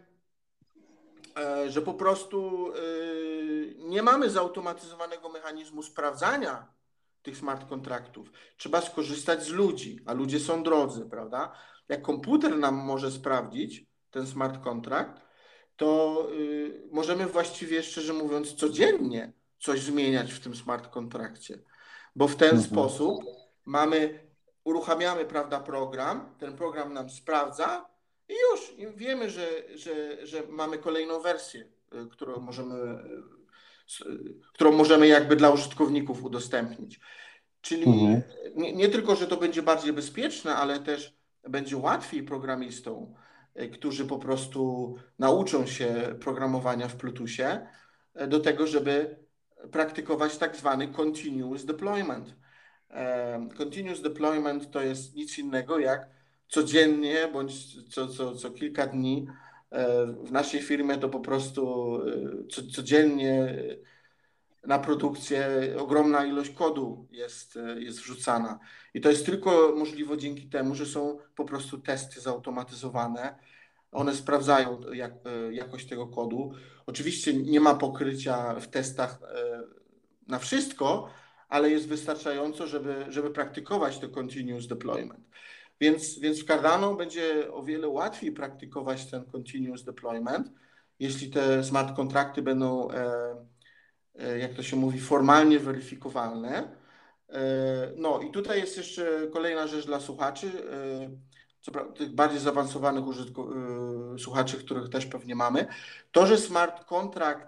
e, że po prostu e, nie mamy zautomatyzowanego mechanizmu sprawdzania tych smart kontraktów. Trzeba skorzystać z ludzi, a ludzie są drodzy, prawda? Jak komputer nam może sprawdzić ten smart kontrakt, to y, możemy właściwie, szczerze mówiąc, codziennie coś zmieniać w tym smart kontrakcie, bo w ten Mhm. sposób mamy, uruchamiamy, prawda, program, ten program nam sprawdza i już i wiemy, że, że, że mamy kolejną wersję, y, którą możemy, y, y, którą możemy jakby dla użytkowników udostępnić. Czyli Mhm. nie, nie tylko, że to będzie bardziej bezpieczne, ale też będzie łatwiej programistom, y, którzy po prostu nauczą się programowania w Plutusie, y, do tego, żeby praktykować tak zwany continuous deployment. E, Continuous deployment to jest nic innego jak codziennie bądź co, co, co kilka dni. e, W naszej firmie to po prostu e, co, codziennie na produkcję ogromna ilość kodu jest, jest wrzucana. I to jest tylko możliwe dzięki temu, że są po prostu testy zautomatyzowane. One sprawdzają jak, jakość tego kodu. Oczywiście nie ma pokrycia w testach e, na wszystko, ale jest wystarczająco, żeby, żeby praktykować to continuous deployment. Więc, więc w Cardano będzie o wiele łatwiej praktykować ten continuous deployment, jeśli te smart kontrakty będą e, E, jak to się mówi, formalnie weryfikowalne. E, No i tutaj jest jeszcze kolejna rzecz dla słuchaczy, e, co tych bardziej zaawansowanych użytku, e, słuchaczy, których też pewnie mamy. To, że smart contract,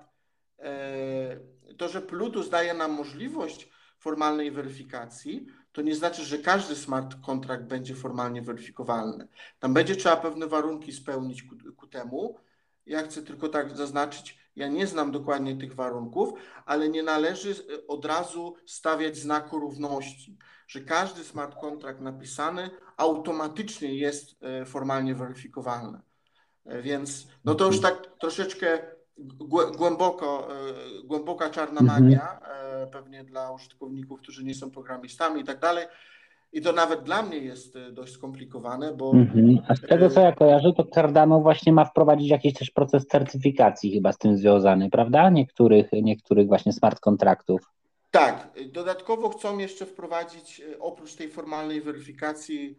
e, to, że Plutus daje nam możliwość formalnej weryfikacji, to nie znaczy, że każdy smart contract będzie formalnie weryfikowalny. Tam będzie trzeba pewne warunki spełnić ku, ku temu. Ja chcę tylko tak zaznaczyć, ja nie znam dokładnie tych warunków, ale nie należy od razu stawiać znaku równości, że każdy smart contract napisany automatycznie jest formalnie weryfikowalny. Więc no to już Mhm. tak troszeczkę głęboko, głęboka czarna Mhm. magia, pewnie dla użytkowników, którzy nie są programistami i tak dalej. I to nawet dla mnie jest dość skomplikowane, bo Mhm. A z tego, co ja kojarzę, to Cardano właśnie ma wprowadzić jakiś też proces certyfikacji chyba z tym związany, prawda? Niektórych, niektórych właśnie smart kontraktów. tak, dodatkowo chcą jeszcze wprowadzić oprócz tej formalnej weryfikacji,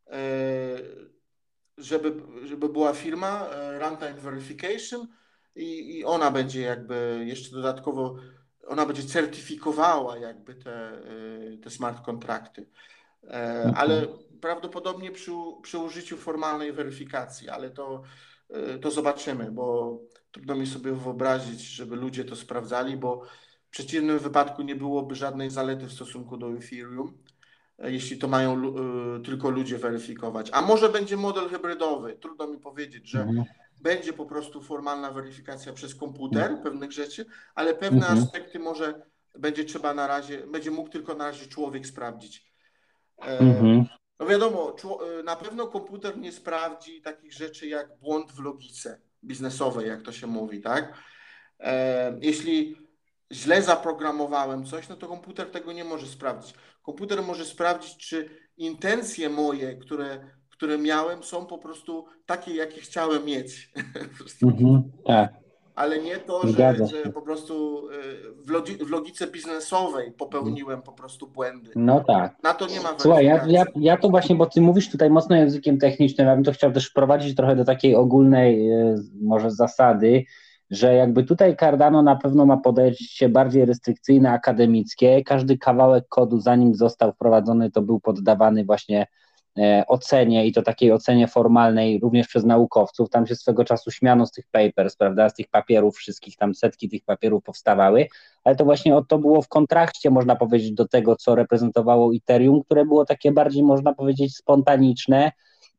żeby, żeby była firma Runtime Verification i, i ona będzie jakby jeszcze dodatkowo, ona będzie certyfikowała jakby te, te smart kontrakty. Ale Mhm. prawdopodobnie przy, przy użyciu formalnej weryfikacji, ale to, to zobaczymy, bo trudno mi sobie wyobrazić, żeby ludzie to sprawdzali, bo w przeciwnym wypadku nie byłoby żadnej zalety w stosunku do Ethereum, jeśli to mają y, tylko ludzie weryfikować. A może będzie model hybrydowy, trudno mi powiedzieć, że Mhm. będzie po prostu formalna weryfikacja przez komputer pewnych rzeczy, ale pewne Mhm. aspekty może będzie trzeba na razie, będzie mógł tylko na razie człowiek sprawdzić. Mhm. No wiadomo, na pewno komputer nie sprawdzi takich rzeczy jak błąd w logice biznesowej, jak to się mówi, tak? Jeśli źle zaprogramowałem coś, no to komputer tego nie może sprawdzić. Komputer może sprawdzić, czy intencje moje, które, które miałem, są po prostu takie, jakie chciałem mieć. Mhm. Tak, Ale nie to, że, zgadza że się. po prostu w, logii, w logice biznesowej popełniłem po prostu błędy. No tak. Na to nie ma Słuchaj, ja, ja, weryfikacji. ja to właśnie, bo ty mówisz tutaj mocno językiem technicznym, ja bym to chciał też wprowadzić trochę do takiej ogólnej e, może zasady, że jakby tutaj Cardano na pewno ma podejście bardziej restrykcyjne, akademickie. Każdy kawałek kodu, zanim został wprowadzony, to był poddawany właśnie e, ocenie i to takiej ocenie formalnej również przez naukowców. Tam się swego czasu śmiano z tych papers, prawda, z tych papierów wszystkich, tam setki tych papierów powstawały, ale to właśnie o to było w kontrakcie, można powiedzieć, do tego, co reprezentowało Ethereum, które było takie bardziej, można powiedzieć, spontaniczne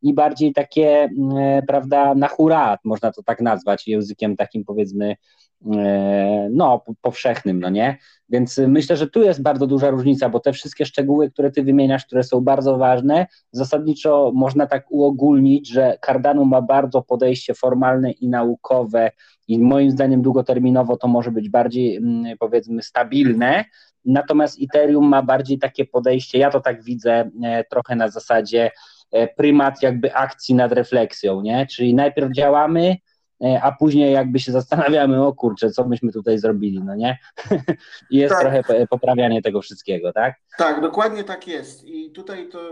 i bardziej takie, e, prawda, na hura, można to tak nazwać, językiem takim powiedzmy, e, no, powszechnym, no nie? Więc myślę, że tu jest bardzo duża różnica, bo te wszystkie szczegóły, które ty wymieniasz, które są bardzo ważne, zasadniczo można tak uogólnić, że Cardano ma bardzo podejście formalne i naukowe i moim zdaniem długoterminowo to może być bardziej, powiedzmy, stabilne, natomiast Ethereum ma bardziej takie podejście, ja to tak widzę, trochę na zasadzie prymat jakby akcji nad refleksją, nie? Czyli najpierw działamy, a później jakby się zastanawiamy, o kurczę, co myśmy tutaj zrobili, no nie? I jest Tak. trochę poprawianie tego wszystkiego, tak? Tak, dokładnie tak jest. I tutaj to,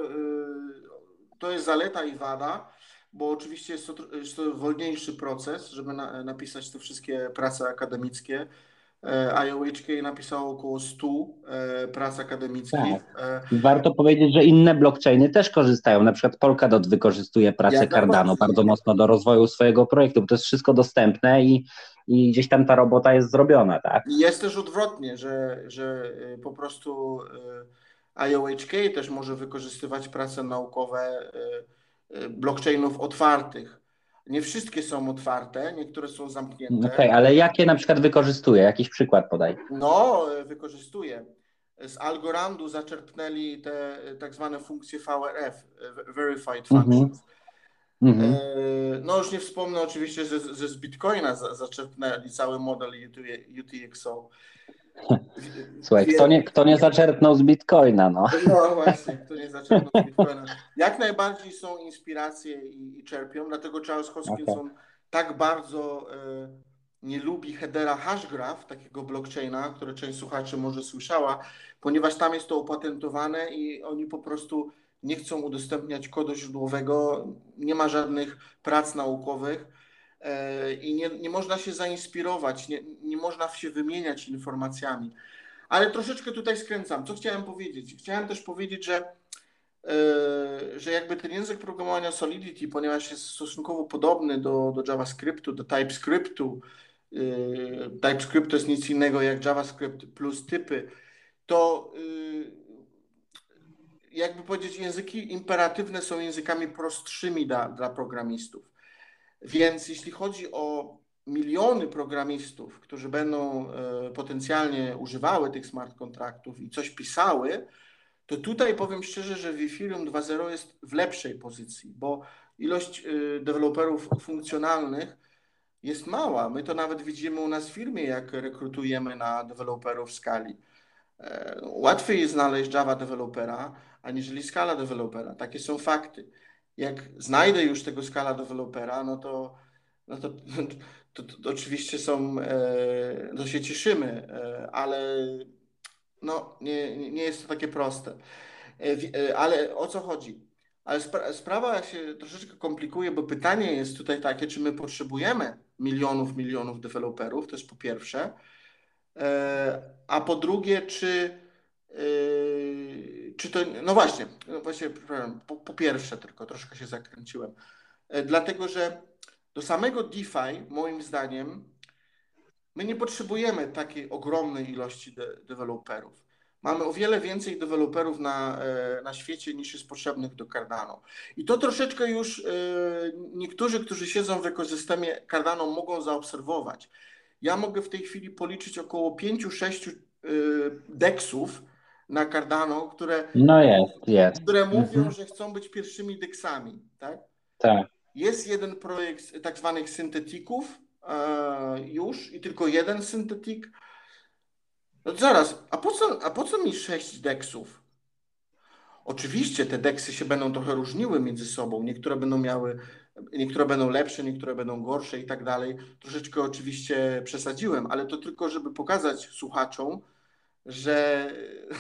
to jest zaleta i wada, bo oczywiście jest to, jest to wolniejszy proces, żeby na, napisać te wszystkie prace akademickie. I O H K napisało około stu prac akademickich. Tak. Warto powiedzieć, że inne blockchainy też korzystają, na przykład Polkadot wykorzystuje pracę Cardano bardzo mocno do rozwoju swojego projektu, bo to jest wszystko dostępne i, i gdzieś tam ta robota jest zrobiona, tak? Jest też odwrotnie, że, że po prostu I O H K też może wykorzystywać prace naukowe blockchainów otwartych. Nie wszystkie są otwarte, niektóre są zamknięte. Okej, okay, ale jakie na przykład wykorzystuje? Jakiś przykład podaj. No, wykorzystuje. Z Algorandu zaczerpnęli te tak zwane funkcje V R F, Verified Functions. Mm-hmm. No już nie wspomnę oczywiście, że, że z Bitcoina zaczerpnęli cały model U T X O. Słuchaj, Wie... kto, nie, kto nie zaczerpnął z Bitcoina, no. No właśnie, kto nie zaczerpnął z Bitcoina. Jak najbardziej są inspiracje i, i czerpią, dlatego Charles Hoskinson okay. tak bardzo y, nie lubi headera Hashgraph, takiego blockchaina, które część słuchaczy może słyszała, ponieważ tam jest to opatentowane i oni po prostu nie chcą udostępniać kodu źródłowego, nie ma żadnych prac naukowych y, i nie, nie można się zainspirować, nie, nie można się wymieniać informacjami. Ale troszeczkę tutaj skręcam. Co chciałem powiedzieć? Chciałem też powiedzieć, że, yy, że jakby ten język programowania Solidity, ponieważ jest stosunkowo podobny do, do JavaScriptu, do TypeScriptu, yy, TypeScript to jest nic innego jak JavaScript plus typy, to yy, jakby powiedzieć, języki imperatywne są językami prostszymi dla, dla programistów. Więc jeśli chodzi o miliony programistów, którzy będą e, potencjalnie używały tych smart kontraktów i coś pisały, to tutaj powiem szczerze, że w Ethereum dwa zero jest w lepszej pozycji, bo ilość e, deweloperów funkcjonalnych jest mała. My to nawet widzimy u nas w firmie, jak rekrutujemy na deweloperów skali. E, łatwiej jest znaleźć Java dewelopera, aniżeli Scala dewelopera. Takie są fakty. Jak znajdę już tego Scala dewelopera, no to no to, to, to, to oczywiście są, e, to się cieszymy, e, ale no, nie, nie jest to takie proste. E, ale o co chodzi? Ale spra- sprawa się troszeczkę komplikuje, bo pytanie jest tutaj takie, czy my potrzebujemy milionów, milionów deweloperów, to jest po pierwsze, e, a po drugie, czy, e, czy to, no właśnie, no właśnie po, po pierwsze tylko, troszkę się zakręciłem, e, dlatego, że do samego DeFi, moim zdaniem, my nie potrzebujemy takiej ogromnej ilości de- deweloperów. Mamy o wiele więcej deweloperów na, na świecie niż jest potrzebnych do Cardano. I to troszeczkę już niektórzy, którzy siedzą w ekosystemie Cardano, mogą zaobserwować. Ja mogę w tej chwili policzyć około pięciu, sześciu deksów na Cardano, które, no jest, jest. które mówią, mhm. że chcą być pierwszymi deksami. Tak? Tak. Jest jeden projekt tak zwanych syntetików e, już i tylko jeden syntetik. No zaraz, a po co, a po co mi sześć deksów? Oczywiście te deksy się będą trochę różniły między sobą. Niektóre będą miały, niektóre będą lepsze, niektóre będą gorsze i tak dalej. Troszeczkę oczywiście przesadziłem, ale to tylko, żeby pokazać słuchaczom, że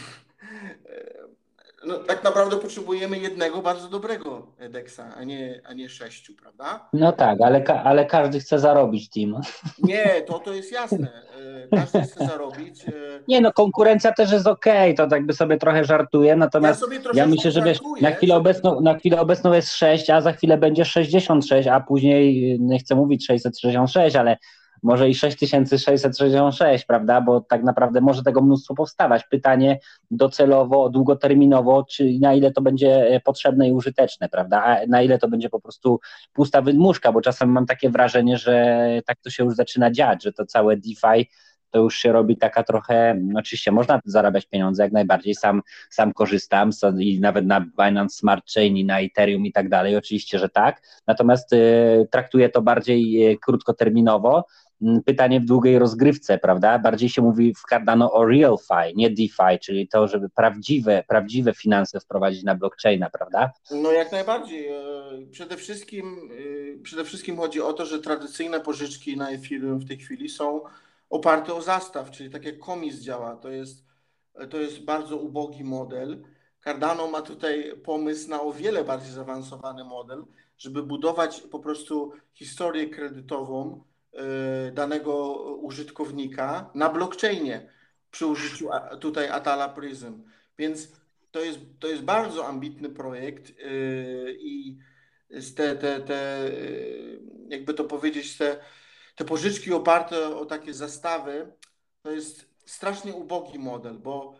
no, tak naprawdę potrzebujemy jednego bardzo dobrego deksa, a nie, a nie sześciu, prawda? No tak, ale, ka- ale każdy chce zarobić, Tim. Nie, to, to jest jasne. Każdy chce zarobić. Nie no, konkurencja też jest okej, okay, to jakby sobie trochę żartuję, natomiast ja, sobie ja myślę, że wiesz, żartuję, na chwilę, że... obecną, na chwilę obecną jest sześć, a za chwilę będzie sześćdziesiąt sześć, a później, nie chcę mówić sześćset sześćdziesiąt sześć, ale może i sześć tysięcy sześćset sześćdziesiąt sześć, prawda, bo tak naprawdę może tego mnóstwo powstawać. Pytanie docelowo, długoterminowo, czy na ile to będzie potrzebne i użyteczne, prawda, a na ile to będzie po prostu pusta wydmuszka, bo czasem mam takie wrażenie, że tak to się już zaczyna dziać, że to całe DeFi to już się robi taka trochę, no oczywiście można zarabiać pieniądze jak najbardziej, sam, sam korzystam i nawet na Binance Smart Chain i na Ethereum i tak dalej, oczywiście, że tak, natomiast y, traktuję to bardziej y, krótkoterminowo. Pytanie w długiej rozgrywce, prawda? Bardziej się mówi w Cardano o real fi, nie DeFi, czyli to, żeby prawdziwe, prawdziwe finanse wprowadzić na blockchaina, prawda? No jak najbardziej. E, Przede wszystkim, e, przede wszystkim chodzi o to, że tradycyjne pożyczki na Ethereum w tej chwili są oparte o zastaw, czyli tak jak Komis działa, to jest, to jest bardzo ubogi model. Cardano ma tutaj pomysł na o wiele bardziej zaawansowany model, żeby budować po prostu historię kredytową e, danego użytkownika na blockchainie przy użyciu a- tutaj Atala Prism. Więc to jest, to jest bardzo ambitny projekt yy, i z te, te, te, yy, jakby to powiedzieć, te, te pożyczki oparte o takie zastawy, to jest strasznie ubogi model, bo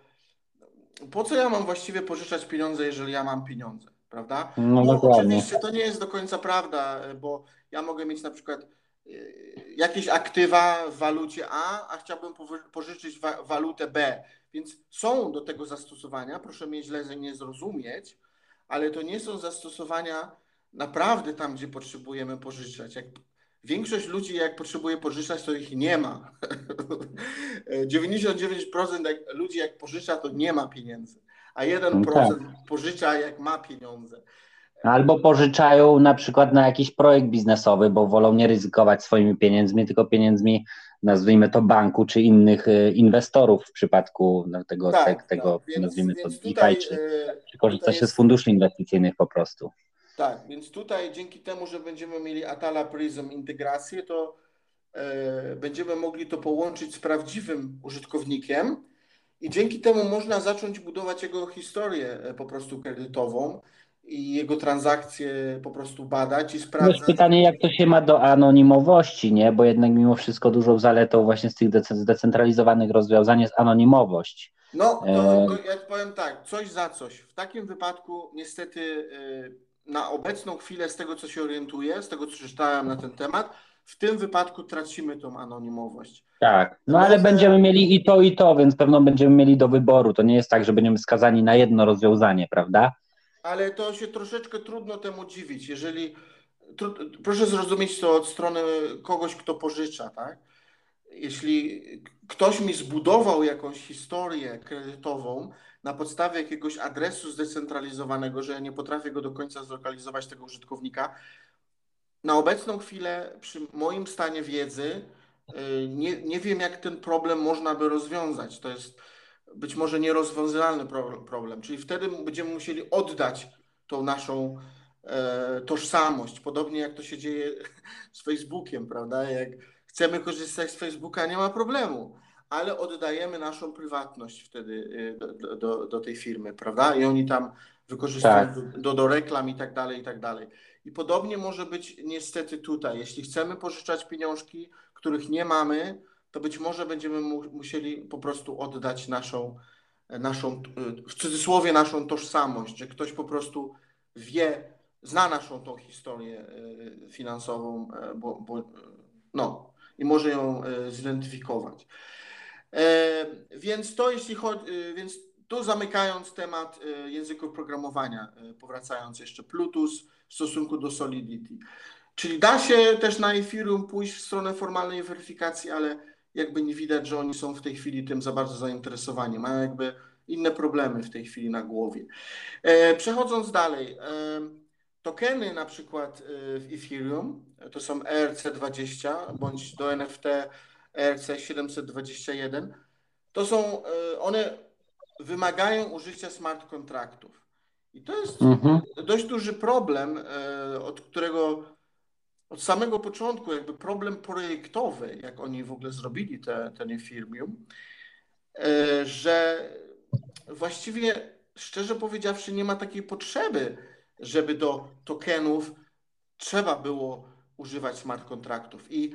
po co ja mam właściwie pożyczać pieniądze, jeżeli ja mam pieniądze, prawda? No No dokładnie. oczywiście to nie jest do końca prawda, bo ja mogę mieć na przykład yy, jakieś aktywa w walucie A, a chciałbym powy- pożyczyć wa- walutę B, więc są do tego zastosowania, proszę mnie źle nie zrozumieć, ale to nie są zastosowania naprawdę tam, gdzie potrzebujemy pożyczać. Jak większość ludzi, jak potrzebuje pożyczać, to ich nie ma. dziewięćdziesiąt dziewięć procent jak ludzi, jak pożycza, to nie ma pieniędzy, a No tak. jeden procent pożycza, jak ma pieniądze. Albo pożyczają na przykład na jakiś projekt biznesowy, bo wolą nie ryzykować swoimi pieniędzmi, tylko pieniędzmi, nazwijmy to banku, czy innych y, inwestorów w przypadku no, tego, te, Tak, tak, tego, więc, nazwijmy to więc DeFi, tutaj, czy, e, czy korzysta tutaj się z jest funduszy inwestycyjnych po prostu. tak, więc tutaj dzięki temu, że będziemy mieli Atala Prism integrację, to e, będziemy mogli to połączyć z prawdziwym użytkownikiem i dzięki temu można zacząć budować jego historię e, po prostu kredytową i jego transakcje po prostu badać i Wiesz, sprawdzać. pytanie, jak to się ma do anonimowości, nie? Bo jednak mimo wszystko dużą zaletą właśnie z tych dece- zdecentralizowanych rozwiązań jest anonimowość. No, to, E, to ja powiem tak, coś za coś. W takim wypadku niestety e, na obecną chwilę, z tego co się orientuję, z tego co czytałem na ten temat, w tym wypadku tracimy tą anonimowość. tak, no ale Może, będziemy mieli i to, i to, więc pewno będziemy mieli do wyboru. To nie jest tak, że będziemy skazani na jedno rozwiązanie, prawda? ale to się troszeczkę trudno temu dziwić. Jeżeli, tru, proszę zrozumieć to od strony kogoś, kto pożycza, tak? Jeśli ktoś mi zbudował jakąś historię kredytową na podstawie jakiegoś adresu zdecentralizowanego, że ja nie potrafię go do końca zlokalizować, tego użytkownika, na obecną chwilę, przy moim stanie wiedzy, y, nie, nie wiem, jak ten problem można by rozwiązać. To jest być może nierozwiązalny pro- problem. Czyli wtedy będziemy musieli oddać tą naszą e, tożsamość. Podobnie jak to się dzieje z Facebookiem, prawda? Jak chcemy korzystać z Facebooka, nie ma problemu, ale oddajemy naszą prywatność wtedy y, do, do, do tej firmy, prawda? I oni tam wykorzystują Tak, do, do reklam i tak dalej, i tak dalej. I podobnie może być niestety tutaj. Jeśli chcemy pożyczać pieniążki, których nie mamy, to być może będziemy mu musieli po prostu oddać naszą, naszą, w cudzysłowie naszą tożsamość, że ktoś po prostu wie, zna naszą tą historię e, finansową, e, bo, bo, no, i może ją e, zidentyfikować. E, Więc to jeśli chodzi, e, więc tu zamykając temat e, języków programowania, e, powracając jeszcze Plutus w stosunku do Solidity. Czyli da się też na Ethereum pójść w stronę formalnej weryfikacji, ale jakby nie widać, że oni są w tej chwili tym za bardzo zainteresowani. Mają jakby inne problemy w tej chwili na głowie. E, Przechodząc dalej, e, tokeny na przykład e, w Ethereum, to są E R C dwadzieścia bądź do N F T E R C siedemset dwadzieścia jeden, to są, e, one wymagają użycia smart kontraktów. I to jest mhm. dość duży problem, e, od którego od samego początku, jakby problem projektowy, jak oni w ogóle zrobili te, ten Ethereum, e, że właściwie, szczerze powiedziawszy, nie ma takiej potrzeby, żeby do tokenów trzeba było używać smart kontraktów. I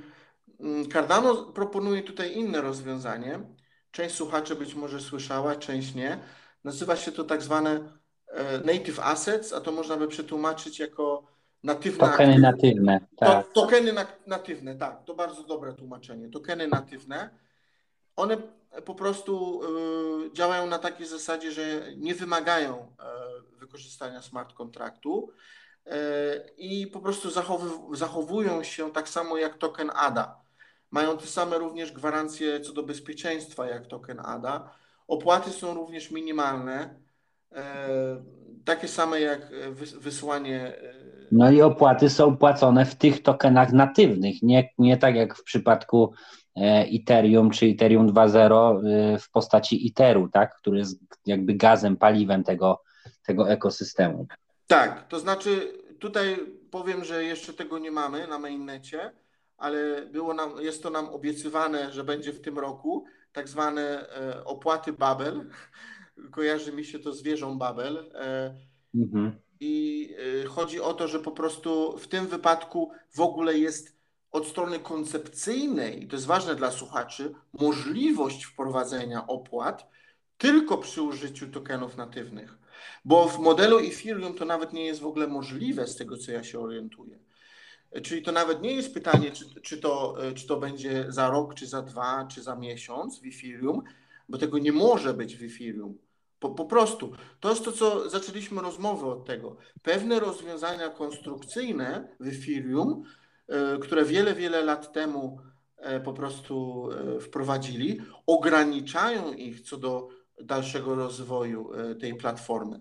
Cardano proponuje tutaj inne rozwiązanie. Część słuchaczy być może słyszała, część nie. Nazywa się to tak zwane native assets, a to można by przetłumaczyć jako natywne Tokeny aktywy. natywne, To, tak. tokeny natywne, tak, to bardzo dobre tłumaczenie. Tokeny natywne, one po prostu y, działają na takiej zasadzie, że nie wymagają y, wykorzystania smart kontraktu y, i po prostu zachowy, zachowują się tak samo jak token A D A. Mają te same również gwarancje co do bezpieczeństwa jak token A D A. Opłaty są również minimalne, y, takie same jak wysłanie. Y, No i opłaty są płacone w tych tokenach natywnych, nie, nie tak jak w przypadku Ethereum czy Ethereum dwa zero w postaci Etheru, tak, który jest jakby gazem, paliwem tego, tego ekosystemu. Tak, to znaczy tutaj powiem, że jeszcze tego nie mamy na mainnecie, ale było nam, jest to nam obiecywane, że będzie w tym roku, tak zwane e, opłaty Babel. Kojarzy mi się to z wieżą Babel. E, Mhm. I e, chodzi o to, że po prostu w tym wypadku w ogóle jest od strony koncepcyjnej, i to jest ważne dla słuchaczy, możliwość wprowadzenia opłat tylko przy użyciu tokenów natywnych. Bo w modelu Ethereum to nawet nie jest w ogóle możliwe, z tego co ja się orientuję. Czyli to nawet nie jest pytanie, czy, czy, to, czy to będzie za rok, czy za dwa, czy za miesiąc w Ethereum, bo tego nie może być w Ethereum. Po, po prostu. To jest to, co zaczęliśmy rozmowę od tego. Pewne rozwiązania konstrukcyjne w Ethereum, które wiele, wiele lat temu po prostu wprowadzili, ograniczają ich co do dalszego rozwoju tej platformy.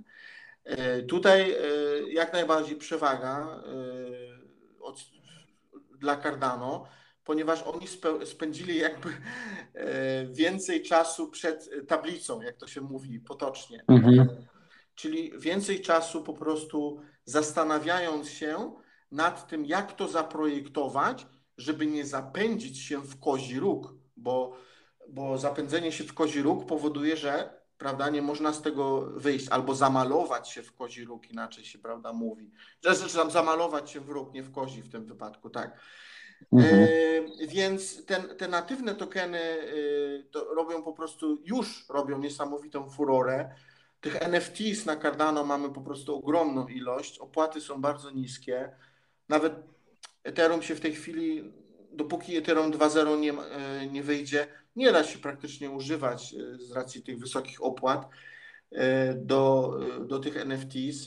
Tutaj jak najbardziej przewaga od, dla Cardano, ponieważ oni spędzili jakby więcej czasu przed tablicą, jak to się mówi potocznie. Mhm. Czyli więcej czasu po prostu zastanawiając się nad tym, jak to zaprojektować, żeby nie zapędzić się w kozi róg, bo, bo zapędzenie się w kozi róg powoduje, że prawda, nie można z tego wyjść, albo zamalować się w kozi róg, inaczej się prawda mówi. Znaczy tam zamalować się w róg, nie w kozi w tym wypadku, tak. Mhm. E, więc ten, te natywne tokeny e, to robią po prostu, już robią niesamowitą furorę. Tych N F Ts na Cardano mamy po prostu ogromną ilość, opłaty są bardzo niskie. Nawet Ethereum się w tej chwili, dopóki Ethereum dwa zero nie, nie wyjdzie, nie da się praktycznie używać z racji tych wysokich opłat do, do tych N F Ts.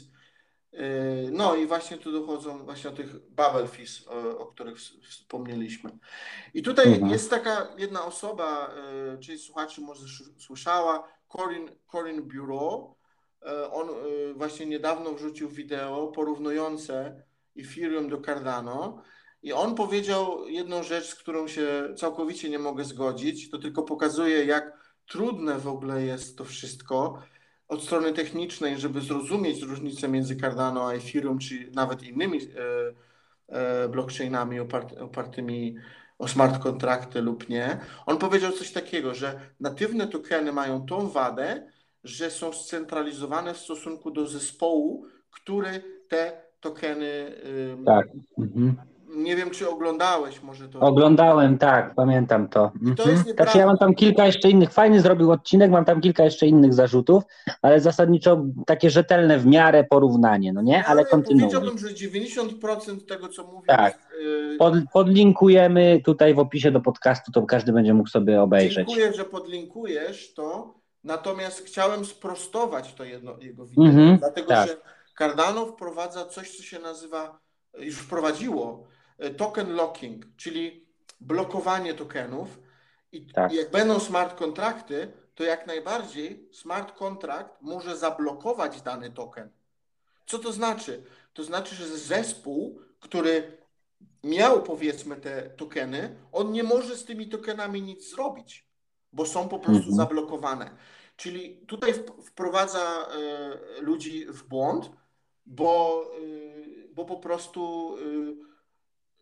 No i właśnie tu dochodzą właśnie o tych bubble fees, o, o których wspomnieliśmy. I tutaj Mhm. jest taka jedna osoba, czyli słuchaczy może słyszała, Corin, Corin Bureau. On właśnie niedawno wrzucił wideo porównujące Ethereum do Cardano i on powiedział jedną rzecz, z którą się całkowicie nie mogę zgodzić. To tylko pokazuje, jak trudne w ogóle jest to wszystko od strony technicznej, żeby zrozumieć różnicę między Cardano a Ethereum, czy nawet innymi blockchainami opart, opartymi o smart kontrakty lub nie. On powiedział coś takiego, że natywne tokeny mają tą wadę, że są scentralizowane w stosunku do zespołu, który te tokeny. Tak. Mhm. Nie wiem, czy oglądałeś może to. Oglądałem, tak, pamiętam to. I to Mhm. jest Znaczy ja mam nieprawda. tam kilka jeszcze innych, fajny zrobił odcinek, mam tam kilka jeszcze innych zarzutów, ale zasadniczo takie rzetelne w miarę porównanie, no nie? Ale Ale kontynuuj. powiedziałbym, że dziewięćdziesiąt procent tego, co mówił, Tak, jest. Yy, Pod, podlinkujemy tutaj w opisie do podcastu, to każdy będzie mógł sobie obejrzeć. Dziękuję, że podlinkujesz to. Natomiast chciałem sprostować to jedno, jego wideo, Mhm. dlatego Tak. że Cardano wprowadza coś, co się nazywa, już wprowadziło, token locking, czyli blokowanie tokenów. I Tak. jak będą smart kontrakty, to jak najbardziej smart kontrakt może zablokować dany token. Co to znaczy? To znaczy, że zespół, który miał powiedzmy te tokeny, on nie może z tymi tokenami nic zrobić, bo są po prostu Mhm. zablokowane. Czyli tutaj wprowadza y, ludzi w błąd, bo, y, bo po prostu y,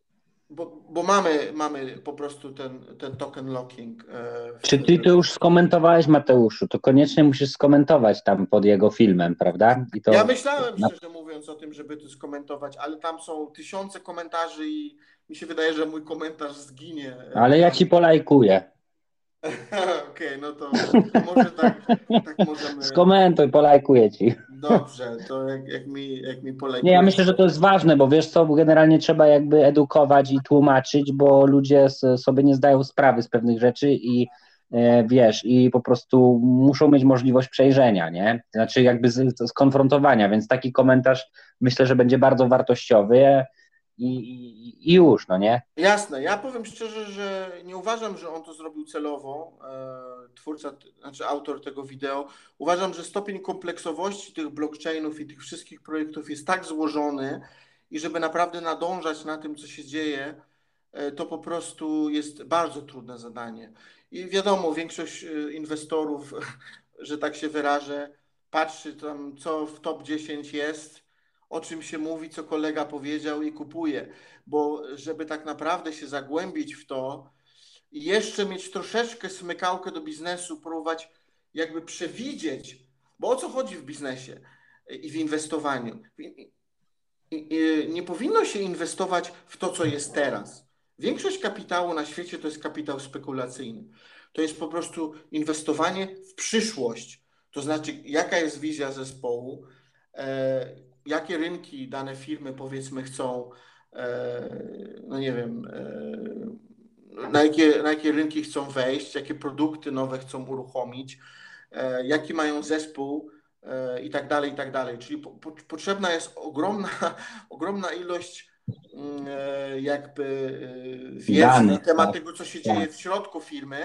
bo, bo mamy, mamy po prostu ten, ten token locking. e, Czy w, ty to już skomentowałeś, Mateuszu? To koniecznie musisz skomentować tam pod jego filmem, prawda? I Ja to, myślałem, na- szczerze mówiąc, o tym, żeby to skomentować, ale tam są tysiące komentarzy i mi się wydaje, że mój komentarz zginie. e, ale ja ci polajkuję. Okej, no to, to może tak, tak możemy. Skomentuj, polajkuję ci. Dobrze, to jak, jak mi, jak mi Nie, ja polajkujesz, myślę, że to to jest ważne, bo wiesz co, generalnie trzeba jakby edukować i tłumaczyć, bo ludzie s- sobie nie zdają sprawy z pewnych rzeczy i e, wiesz, i po prostu muszą mieć możliwość przejrzenia, nie? Znaczy jakby z, skonfrontowania, więc taki komentarz myślę, że będzie bardzo wartościowy i, i, i już, no nie? jasne. Ja powiem szczerze, że nie uważam, że on to zrobił celowo, e, twórca, t- znaczy autor tego wideo. Uważam, że stopień kompleksowości tych blockchainów i tych wszystkich projektów jest tak złożony i żeby naprawdę nadążać na tym, co się dzieje, e, to po prostu jest bardzo trudne zadanie. I wiadomo, większość e, inwestorów, że tak się wyrażę, patrzy tam, co w top dziesięć jest, o czym się mówi, co kolega powiedział i kupuje. Bo żeby tak naprawdę się zagłębić w to i jeszcze mieć troszeczkę smykałkę do biznesu, próbować jakby przewidzieć, bo o co chodzi w biznesie i w inwestowaniu? I- i- i Nie powinno się inwestować w to, co jest teraz. Większość kapitału na świecie to jest kapitał spekulacyjny. To jest po prostu inwestowanie w przyszłość. To znaczy, jaka jest wizja zespołu, e, jakie rynki dane firmy, powiedzmy, chcą, e, no nie wiem, e, na jakie, na jakie rynki chcą wejść, jakie produkty nowe chcą uruchomić, e, jaki mają zespół e, i tak dalej, i tak dalej. Czyli po, po, potrzebna jest ogromna, ogromna ilość mm, e, jakby e, wiedzy na Danych, temat tak, tego, co się tak, dzieje w środku firmy.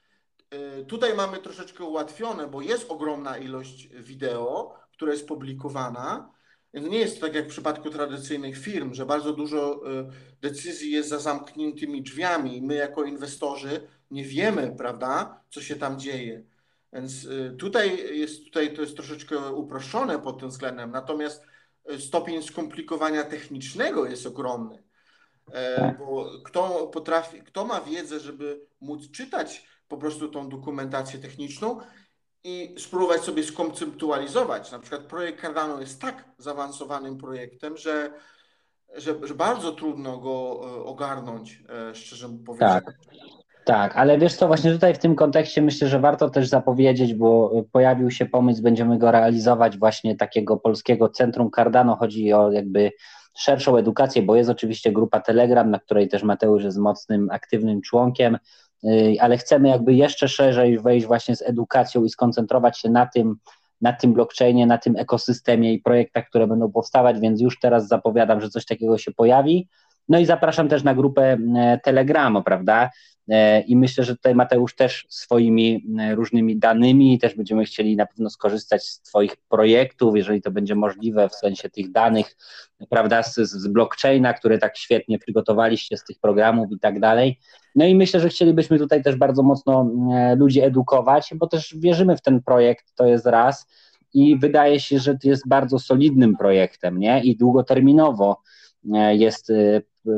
E, Tutaj mamy troszeczkę ułatwione, bo jest ogromna ilość wideo, która jest publikowana. Więc nie jest tak jak w przypadku tradycyjnych firm, że bardzo dużo e, decyzji jest za zamkniętymi drzwiami i my jako inwestorzy nie wiemy, prawda, co się tam dzieje. Więc e, tutaj jest, tutaj to jest troszeczkę uproszczone pod tym względem. Natomiast e, stopień skomplikowania technicznego jest ogromny. E, tak. bo kto potrafi, kto ma wiedzę, żeby móc czytać po prostu tą dokumentację techniczną i spróbować sobie skonceptualizować. Na przykład projekt Cardano jest tak zaawansowanym projektem, że, że, że bardzo trudno go e, ogarnąć, e, szczerze powiedziawszy. Tak. Tak, ale wiesz co, właśnie tutaj w tym kontekście myślę, że warto też zapowiedzieć, bo pojawił się pomysł, będziemy go realizować właśnie takiego polskiego Centrum Cardano. Chodzi o jakby szerszą edukację, bo jest oczywiście grupa Telegram, na której też Mateusz jest mocnym, aktywnym członkiem, yy, ale chcemy jakby jeszcze szerzej wejść właśnie z edukacją i skoncentrować się na tym, na tym blockchainie, na tym ekosystemie i projektach, które będą powstawać, więc już teraz zapowiadam, że coś takiego się pojawi. No i zapraszam też na grupę e, Telegramo, prawda? E, I myślę, że tutaj Mateusz też swoimi e, różnymi danymi, też będziemy chcieli na pewno skorzystać z Twoich projektów, jeżeli to będzie możliwe, w sensie tych danych, prawda, z, z blockchaina, które tak świetnie przygotowaliście, z tych programów i tak dalej. No i myślę, że chcielibyśmy tutaj też bardzo mocno e, ludzi edukować, bo też wierzymy w ten projekt, to jest raz, i wydaje się, że to jest bardzo solidnym projektem, nie? I długoterminowo e, jest e,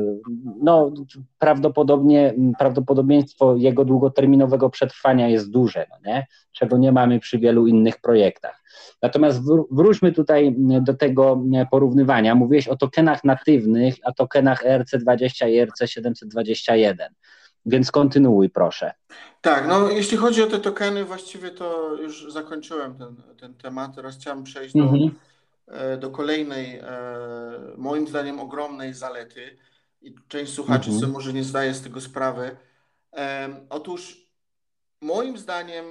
no prawdopodobnie prawdopodobieństwo jego długoterminowego przetrwania jest duże, no nie? Czego nie mamy przy wielu innych projektach. Natomiast wróćmy tutaj do tego porównywania. Mówiłeś o tokenach natywnych, a tokenach E R C dwadzieścia i E R C siedemset dwadzieścia jeden, więc kontynuuj proszę. Tak, no jeśli chodzi o te tokeny, właściwie to już zakończyłem ten, ten temat. Teraz chciałem przejść do, Mhm, e, do kolejnej, e, moim zdaniem, ogromnej zalety. I część słuchaczy sobie mhm, może nie zdaje z tego sprawy. E, Otóż moim zdaniem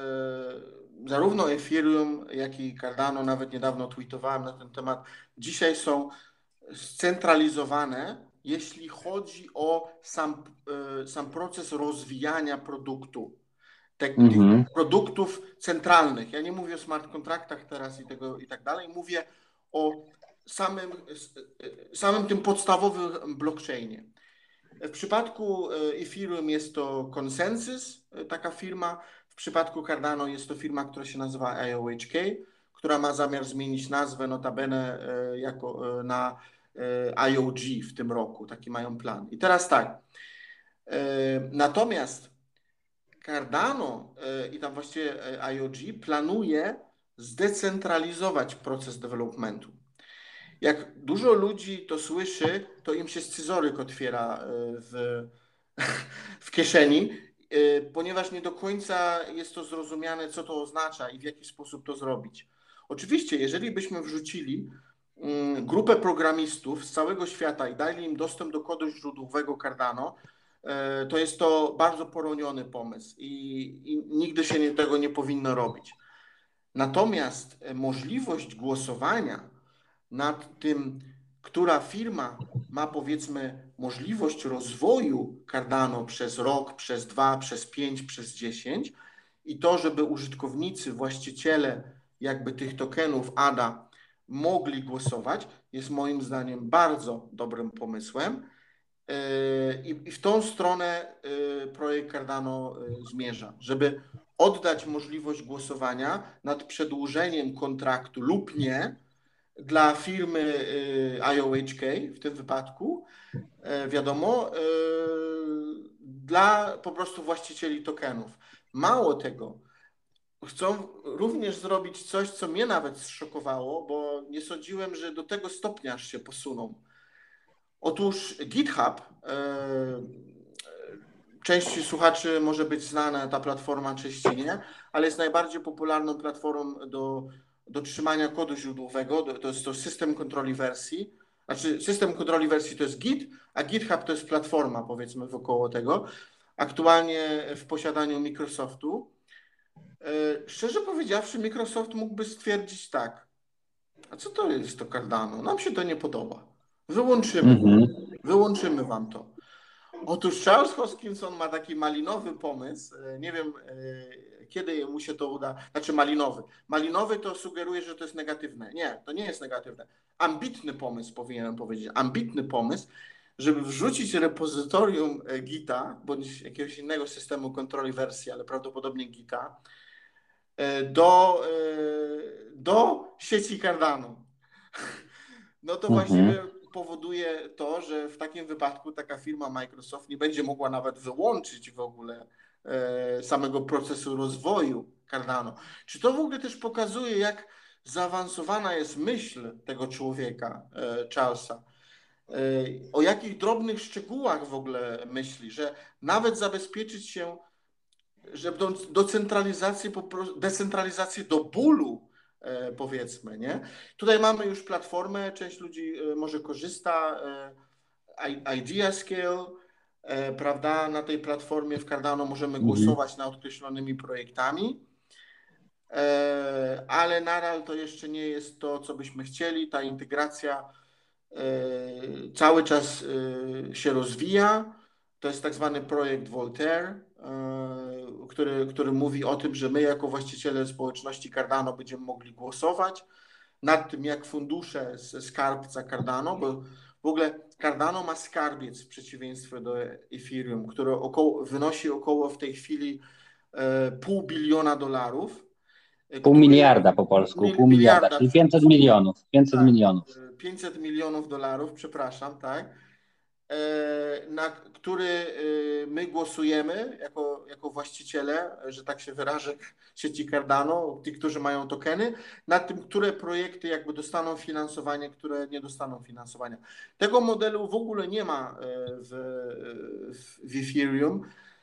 e, zarówno Ethereum, jak i Cardano, nawet niedawno tweetowałem na ten temat, dzisiaj są scentralizowane, jeśli chodzi o sam, e, sam proces rozwijania produktu, te, tych mhm. produktów centralnych. Ja nie mówię o smart kontraktach teraz i tego i tak dalej, mówię o samym, e, samym tym podstawowym blockchainie. W przypadku e, Ethereum jest to Consensys, e, taka firma. W przypadku Cardano jest to firma, która się nazywa I O H K, która ma zamiar zmienić nazwę notabene e, jako, e, na I O G w tym roku, taki mają plan. I teraz tak, natomiast Cardano i tam właściwie I O G planuje zdecentralizować proces developmentu. Jak dużo ludzi to słyszy, to im się scyzoryk otwiera w, w kieszeni, ponieważ nie do końca jest to zrozumiane, co to oznacza i w jaki sposób to zrobić. Oczywiście, jeżeli byśmy wrzucili grupę programistów z całego świata i dali im dostęp do kodu źródłowego Cardano, to jest to bardzo poroniony pomysł i, i nigdy się nie, tego nie powinno robić. Natomiast możliwość głosowania nad tym, która firma ma, powiedzmy, możliwość rozwoju Cardano przez rok, przez dwa, przez pięć, przez dziesięć i to, żeby użytkownicy, właściciele jakby tych tokenów A D A mogli głosować, jest moim zdaniem bardzo dobrym pomysłem i w tą stronę projekt Cardano zmierza, żeby oddać możliwość głosowania nad przedłużeniem kontraktu lub nie dla firmy I O H K w tym wypadku, wiadomo, dla po prostu właścicieli tokenów. Mało tego, chcą również zrobić coś, co mnie nawet zszokowało, bo nie sądziłem, że do tego stopnia aż się posuną. Otóż GitHub, części słuchaczy może być znana ta platforma, części nie, ale jest najbardziej popularną platformą do, do trzymania kodu źródłowego. To jest to system kontroli wersji. Znaczy system kontroli wersji to jest Git, a GitHub to jest platforma, powiedzmy, wokoło tego. Aktualnie w posiadaniu Microsoftu. Szczerze powiedziawszy, Microsoft mógłby stwierdzić tak, a co to jest to Cardano? Nam się to nie podoba. Wyłączymy, mm-hmm. wyłączymy wam to. Otóż Charles Hoskinson ma taki malinowy pomysł, nie wiem kiedy mu się to uda, znaczy malinowy. Malinowy to sugeruje, że to jest negatywne. Nie, to nie jest negatywne. Ambitny pomysł, powinienem powiedzieć, ambitny pomysł, żeby wrzucić repozytorium Gita, bądź jakiegoś innego systemu kontroli wersji, ale prawdopodobnie Gita, do, do sieci Cardano. No to właściwie powoduje to, że w takim wypadku taka firma Microsoft nie będzie mogła nawet wyłączyć w ogóle samego procesu rozwoju Cardano. Czy to w ogóle też pokazuje, jak zaawansowana jest myśl tego człowieka, Charlesa? O jakich drobnych szczegółach w ogóle myśli, że nawet zabezpieczyć się, że do, do centralizacji, decentralizacji do bólu, powiedzmy, nie? Tutaj mamy już platformę, część ludzi może korzysta, Ideascale, prawda? Na tej platformie w Cardano możemy głosować nad określonymi projektami, ale nadal to jeszcze nie jest to, co byśmy chcieli. Ta integracja cały czas się rozwija. To jest tak zwany projekt Voltaire, który, który mówi o tym, że my jako właściciele społeczności Cardano będziemy mogli głosować nad tym, jak fundusze ze skarbca Cardano, bo w ogóle Cardano ma skarbiec w przeciwieństwie do Ethereum, który około, wynosi około w tej chwili pół biliona dolarów. Pół który, miliarda po polsku, pół miliarda, miliarda czyli pięćset milionów. pięćset tak, milionów. pięćset milionów dolarów, przepraszam, tak. Na który my głosujemy jako, jako właściciele, że tak się wyrażę, sieci Cardano, ci, którzy mają tokeny, nad tym, które projekty jakby dostaną finansowanie, które nie dostaną finansowania. Tego modelu w ogóle nie ma w, w Ethereum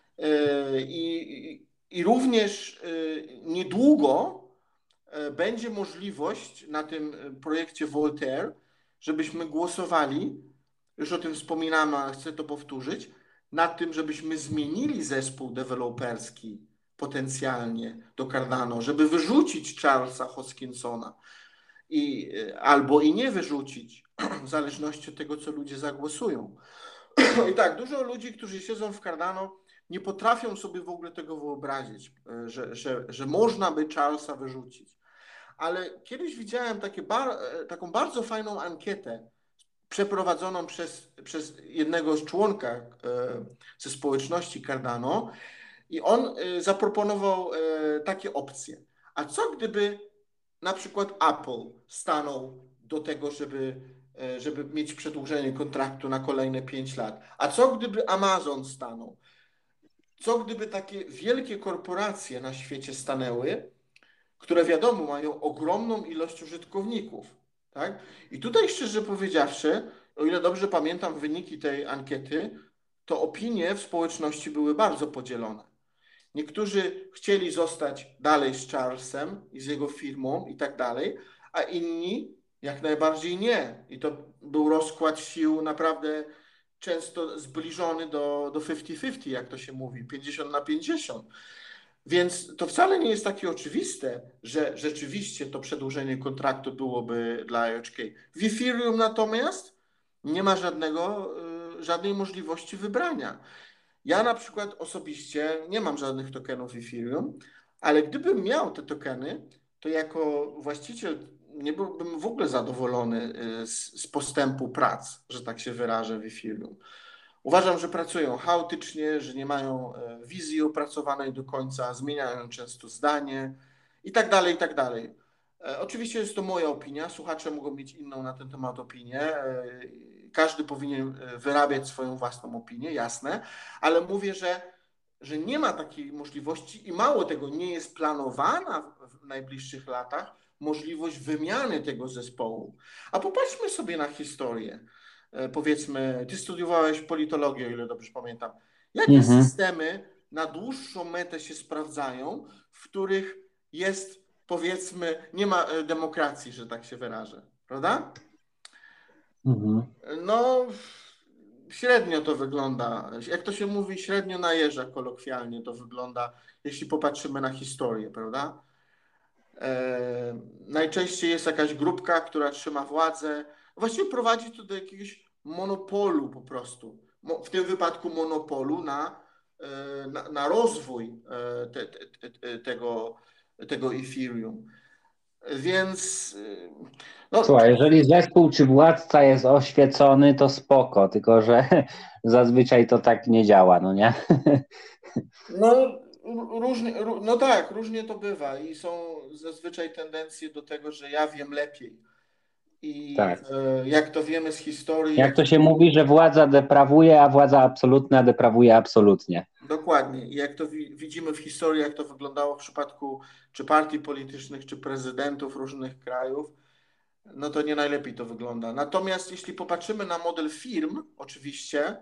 i, i również niedługo będzie możliwość na tym projekcie Voltaire, żebyśmy głosowali, już o tym wspominałem, ale chcę to powtórzyć, nad tym, żebyśmy zmienili zespół deweloperski potencjalnie do Cardano, żeby wyrzucić Charlesa Hoskinsona i, albo i nie wyrzucić, w zależności od tego, co ludzie zagłosują. I tak, dużo ludzi, którzy siedzą w Cardano, nie potrafią sobie w ogóle tego wyobrazić, że, że, że można by Charlesa wyrzucić. Ale kiedyś widziałem takie bar, taką bardzo fajną ankietę, przeprowadzoną przez, przez jednego z członka ze społeczności Cardano i on zaproponował takie opcje. A co gdyby na przykład Apple stanął do tego, żeby żeby mieć przedłużenie kontraktu na kolejne pięć lat. A co gdyby Amazon stanął? Co gdyby takie wielkie korporacje na świecie stanęły, które wiadomo mają ogromną ilość użytkowników, tak? I tutaj szczerze powiedziawszy, o ile dobrze pamiętam wyniki tej ankiety, to opinie w społeczności były bardzo podzielone. Niektórzy chcieli zostać dalej z Charlesem i z jego firmą i tak dalej, a inni jak najbardziej nie. I to był rozkład sił naprawdę często zbliżony do, do pięćdziesiąt pięćdziesiąt, jak to się mówi, pięćdziesiąt na pięćdziesiąt. Więc to wcale nie jest takie oczywiste, że rzeczywiście to przedłużenie kontraktu byłoby dla I H K. W Ethereum natomiast nie ma żadnego, żadnej możliwości wybrania. Ja na przykład osobiście nie mam żadnych tokenów Ethereum, ale gdybym miał te tokeny, to jako właściciel nie byłbym w ogóle zadowolony z, z postępu prac, że tak się wyrażę, w Ethereum. Uważam, że pracują chaotycznie, że nie mają wizji opracowanej do końca, zmieniają często zdanie i tak dalej, i tak dalej. Oczywiście jest to moja opinia, słuchacze mogą mieć inną na ten temat opinię. Każdy powinien wyrabiać swoją własną opinię, jasne, ale mówię, że, że nie ma takiej możliwości i mało tego, nie jest planowana w najbliższych latach możliwość wymiany tego zespołu. A popatrzmy sobie na historię. Powiedzmy, ty studiowałeś politologię, o ile dobrze pamiętam. Jakie Mhm. systemy na dłuższą metę się sprawdzają, w których jest, powiedzmy, nie ma demokracji, że tak się wyrażę, prawda? Mhm. No, średnio to wygląda. Jak to się mówi, średnio na jeża kolokwialnie to wygląda, jeśli popatrzymy na historię, prawda? E, najczęściej jest jakaś grupka, która trzyma władzę. Właściwie prowadzi to do jakiegoś monopolu po prostu. Mo, w tym wypadku monopolu na, na, na rozwój te, te, te, tego, tego Ethereum. Więc no, Słuchaj, jeżeli zespół czy władca jest oświecony, to spoko, tylko że zazwyczaj to tak nie działa, no nie? no, różnie, no tak, różnie to bywa i są zazwyczaj tendencje do tego, że ja wiem lepiej. I Tak. e, jak to wiemy z historii, Jak jak to się mówi, że władza deprawuje, a władza absolutna deprawuje absolutnie. dokładnie. I jak to wi- widzimy w historii, jak to wyglądało w przypadku czy partii politycznych, czy prezydentów różnych krajów, no to nie najlepiej to wygląda. Natomiast jeśli popatrzymy na model firm, oczywiście,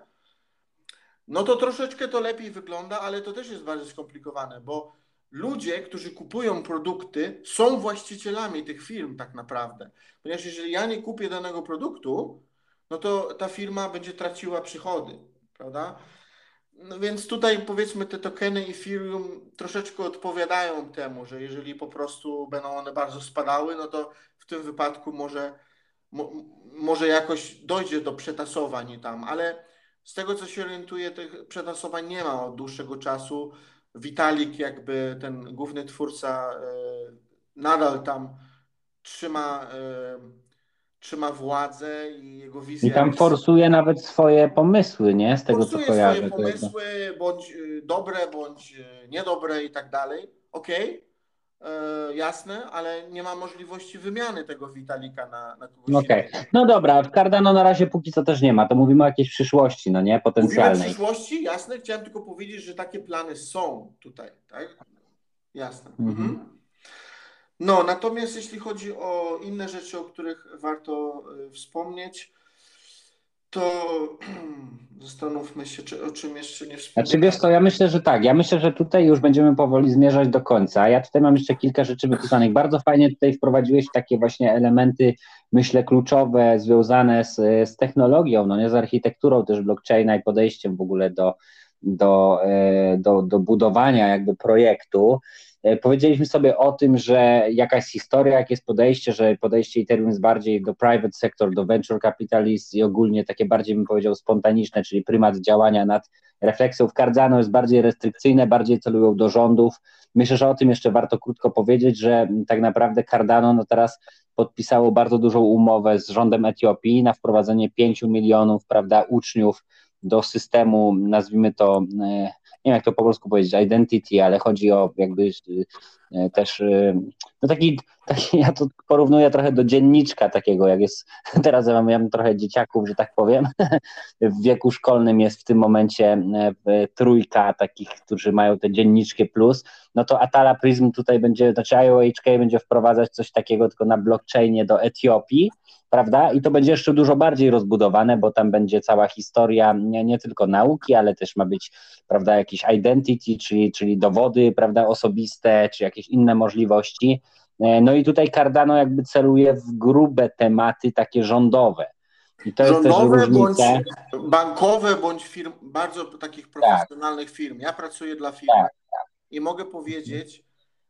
no to troszeczkę to lepiej wygląda, ale to też jest bardzo skomplikowane, bo ludzie, którzy kupują produkty, są właścicielami tych firm tak naprawdę. Ponieważ jeżeli ja nie kupię danego produktu, no to ta firma będzie traciła przychody, prawda? No więc tutaj powiedzmy te tokeny Ethereum troszeczkę odpowiadają temu, że jeżeli po prostu będą one bardzo spadały, no to w tym wypadku może, mo, może jakoś dojdzie do przetasowań tam, ale z tego co się orientuję, tych przetasowań nie ma od dłuższego czasu. Vitalik, jakby ten główny twórca, e, nadal tam trzyma, e, trzyma władzę i jego I wizja tam jest. forsuje nawet swoje pomysły, nie? Z tego co Forsuje swoje kojarzę. To jakby... pomysły, bądź y, dobre, bądź y, niedobre i tak dalej. Okej, okay, jasne, ale nie ma możliwości wymiany tego Witalika na, na kogoś Okej. innego. No dobra, w Cardano na razie póki co też nie ma, to mówimy o jakiejś przyszłości, no nie? Mówimy Potencjalnej. przyszłości, jasne, chciałem tylko powiedzieć, że takie plany są tutaj, tak? Jasne. Mhm. Mhm. No, natomiast jeśli chodzi o inne rzeczy, o których warto y, wspomnieć, to zastanówmy się, czy, o czym jeszcze nie Znaczy wiesz wspomniałem. co, ja myślę, że tak, ja myślę, że tutaj już będziemy powoli zmierzać do końca. Ja tutaj mam jeszcze kilka rzeczy wypisanych. Bardzo fajnie tutaj wprowadziłeś takie właśnie elementy, myślę, kluczowe, związane z, z technologią, no nie, z architekturą też blockchaina i podejściem w ogóle do, do, do, do budowania jakby projektu. Powiedzieliśmy sobie o tym, że jakaś historia, jakie jest podejście, że podejście Ethereum jest bardziej do private sector, do venture capitalist i ogólnie takie bardziej, bym powiedział, spontaniczne, czyli prymat działania nad refleksją. W Cardano jest bardziej restrykcyjne, bardziej celują do rządów. Myślę, że o tym jeszcze warto krótko powiedzieć, że tak naprawdę Cardano no teraz podpisało bardzo dużą umowę z rządem Etiopii na wprowadzenie pięciu milionów, prawda, uczniów do systemu, nazwijmy to, nie wiem jak to po polsku powiedzieć, identity, ale chodzi o jakby też no taki, taki, ja to porównuję trochę do dzienniczka takiego, jak jest, teraz ja mam, ja mam trochę dzieciaków, że tak powiem, w wieku szkolnym jest w tym momencie e, trójka takich, którzy mają te dzienniczki plus, no to Atala Prism tutaj będzie, znaczy I O H K będzie wprowadzać coś takiego tylko na blockchainie do Etiopii, prawda? I to będzie jeszcze dużo bardziej rozbudowane, bo tam będzie cała historia nie, nie tylko nauki, ale też ma być, prawda, jakieś identity, czyli, czyli dowody, prawda, osobiste, czy jakieś inne możliwości. No i tutaj Cardano jakby celuje w grube tematy takie rządowe. I to jest też Rządowe bądź różnica. bankowe, bądź firm, bardzo takich Tak, profesjonalnych firm. Ja pracuję dla firmy tak. i mogę powiedzieć,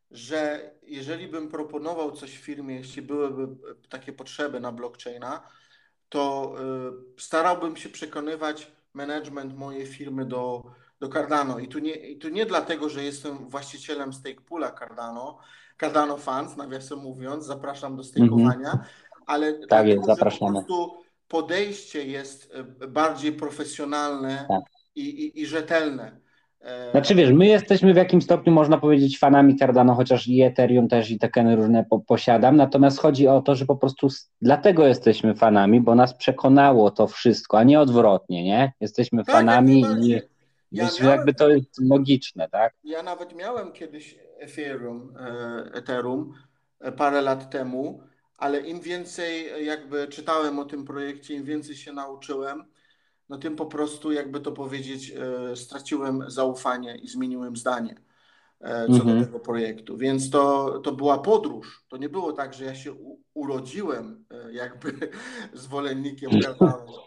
że jeżeli bym proponował coś w firmie, jeśli byłyby takie potrzeby na blockchaina, to y, starałbym się przekonywać management mojej firmy do, do Cardano. I tu, nie, I tu nie dlatego, że jestem właścicielem stake poola Cardano, Cardano Funds, nawiasem mówiąc, zapraszam do Mhm. stakeowania, ale Tak jest, dlatego, że po zapraszamy. prostu podejście jest y, bardziej profesjonalne Tak. i, i, i rzetelne. E, Znaczy wiesz, my jesteśmy w jakimś stopniu, można powiedzieć, fanami Cardano, chociaż i Ethereum też i tokeny różne po, posiadam, natomiast chodzi o to, że po prostu s- dlatego jesteśmy fanami, bo nas przekonało to wszystko, a nie odwrotnie, nie? Jesteśmy tak, jak fanami i najbardziej. Ja wiesz, miałem jakby to jest logiczne, tak? Ja nawet miałem kiedyś Ethereum, e, Ethereum e, parę lat temu, ale im więcej e, jakby czytałem o tym projekcie, im więcej się nauczyłem, no tym po prostu, jakby to powiedzieć, e, straciłem zaufanie i zmieniłem zdanie e, co do Mhm. tego projektu. Więc to, to była podróż. To nie było tak, że ja się u, urodziłem e, jakby zwolennikiem Cardano.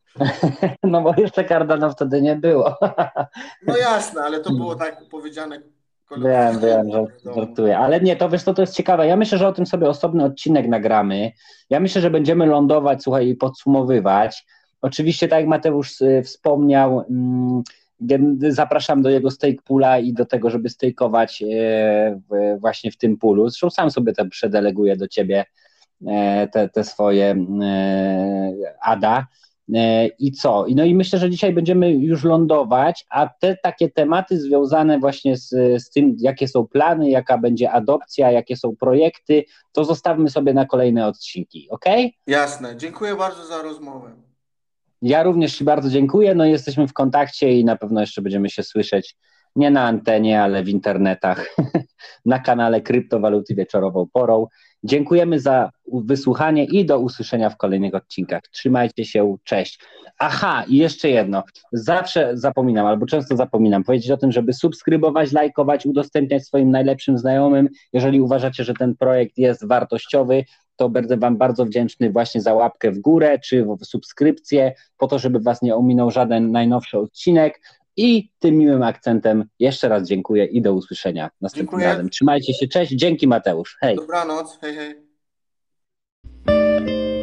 No bo jeszcze Cardano wtedy nie było. No jasne, ale to było tak powiedziane Wiem, wiem, kolokwialnie, że wiadomo. żartuję, ale nie, to wiesz co, to jest ciekawe. Ja myślę, że o tym sobie osobny odcinek nagramy. Ja myślę, że będziemy lądować, słuchaj, i podsumowywać. Oczywiście, tak jak Mateusz y, wspomniał, mm, gen- zapraszam do jego stake poola i do tego, żeby stakeować y, w, właśnie w tym poolu. Zresztą sam sobie to przedeleguję do ciebie e, te, te swoje e, ada. E, I co? No i myślę, że dzisiaj będziemy już lądować, a te takie tematy związane właśnie z, z tym, jakie są plany, jaka będzie adopcja, jakie są projekty, to zostawmy sobie na kolejne odcinki, ok? Jasne. Dziękuję bardzo za rozmowę. Ja również Ci bardzo dziękuję, no jesteśmy w kontakcie i na pewno jeszcze będziemy się słyszeć nie na antenie, ale w internetach, na kanale Kryptowaluty Wieczorową Porą. Dziękujemy za wysłuchanie i do usłyszenia w kolejnych odcinkach. Trzymajcie się, cześć. Aha, i jeszcze jedno. Zawsze zapominam, albo często zapominam powiedzieć o tym, żeby subskrybować, lajkować, udostępniać swoim najlepszym znajomym. Jeżeli uważacie, że ten projekt jest wartościowy, to będę Wam bardzo wdzięczny właśnie za łapkę w górę, czy w subskrypcję, po to, żeby Was nie ominął żaden najnowszy odcinek. I tym miłym akcentem jeszcze raz dziękuję i do usłyszenia następnym Dziękuję. razem. Trzymajcie się, cześć, dzięki Mateusz, hej. Dobranoc. Hej, hej.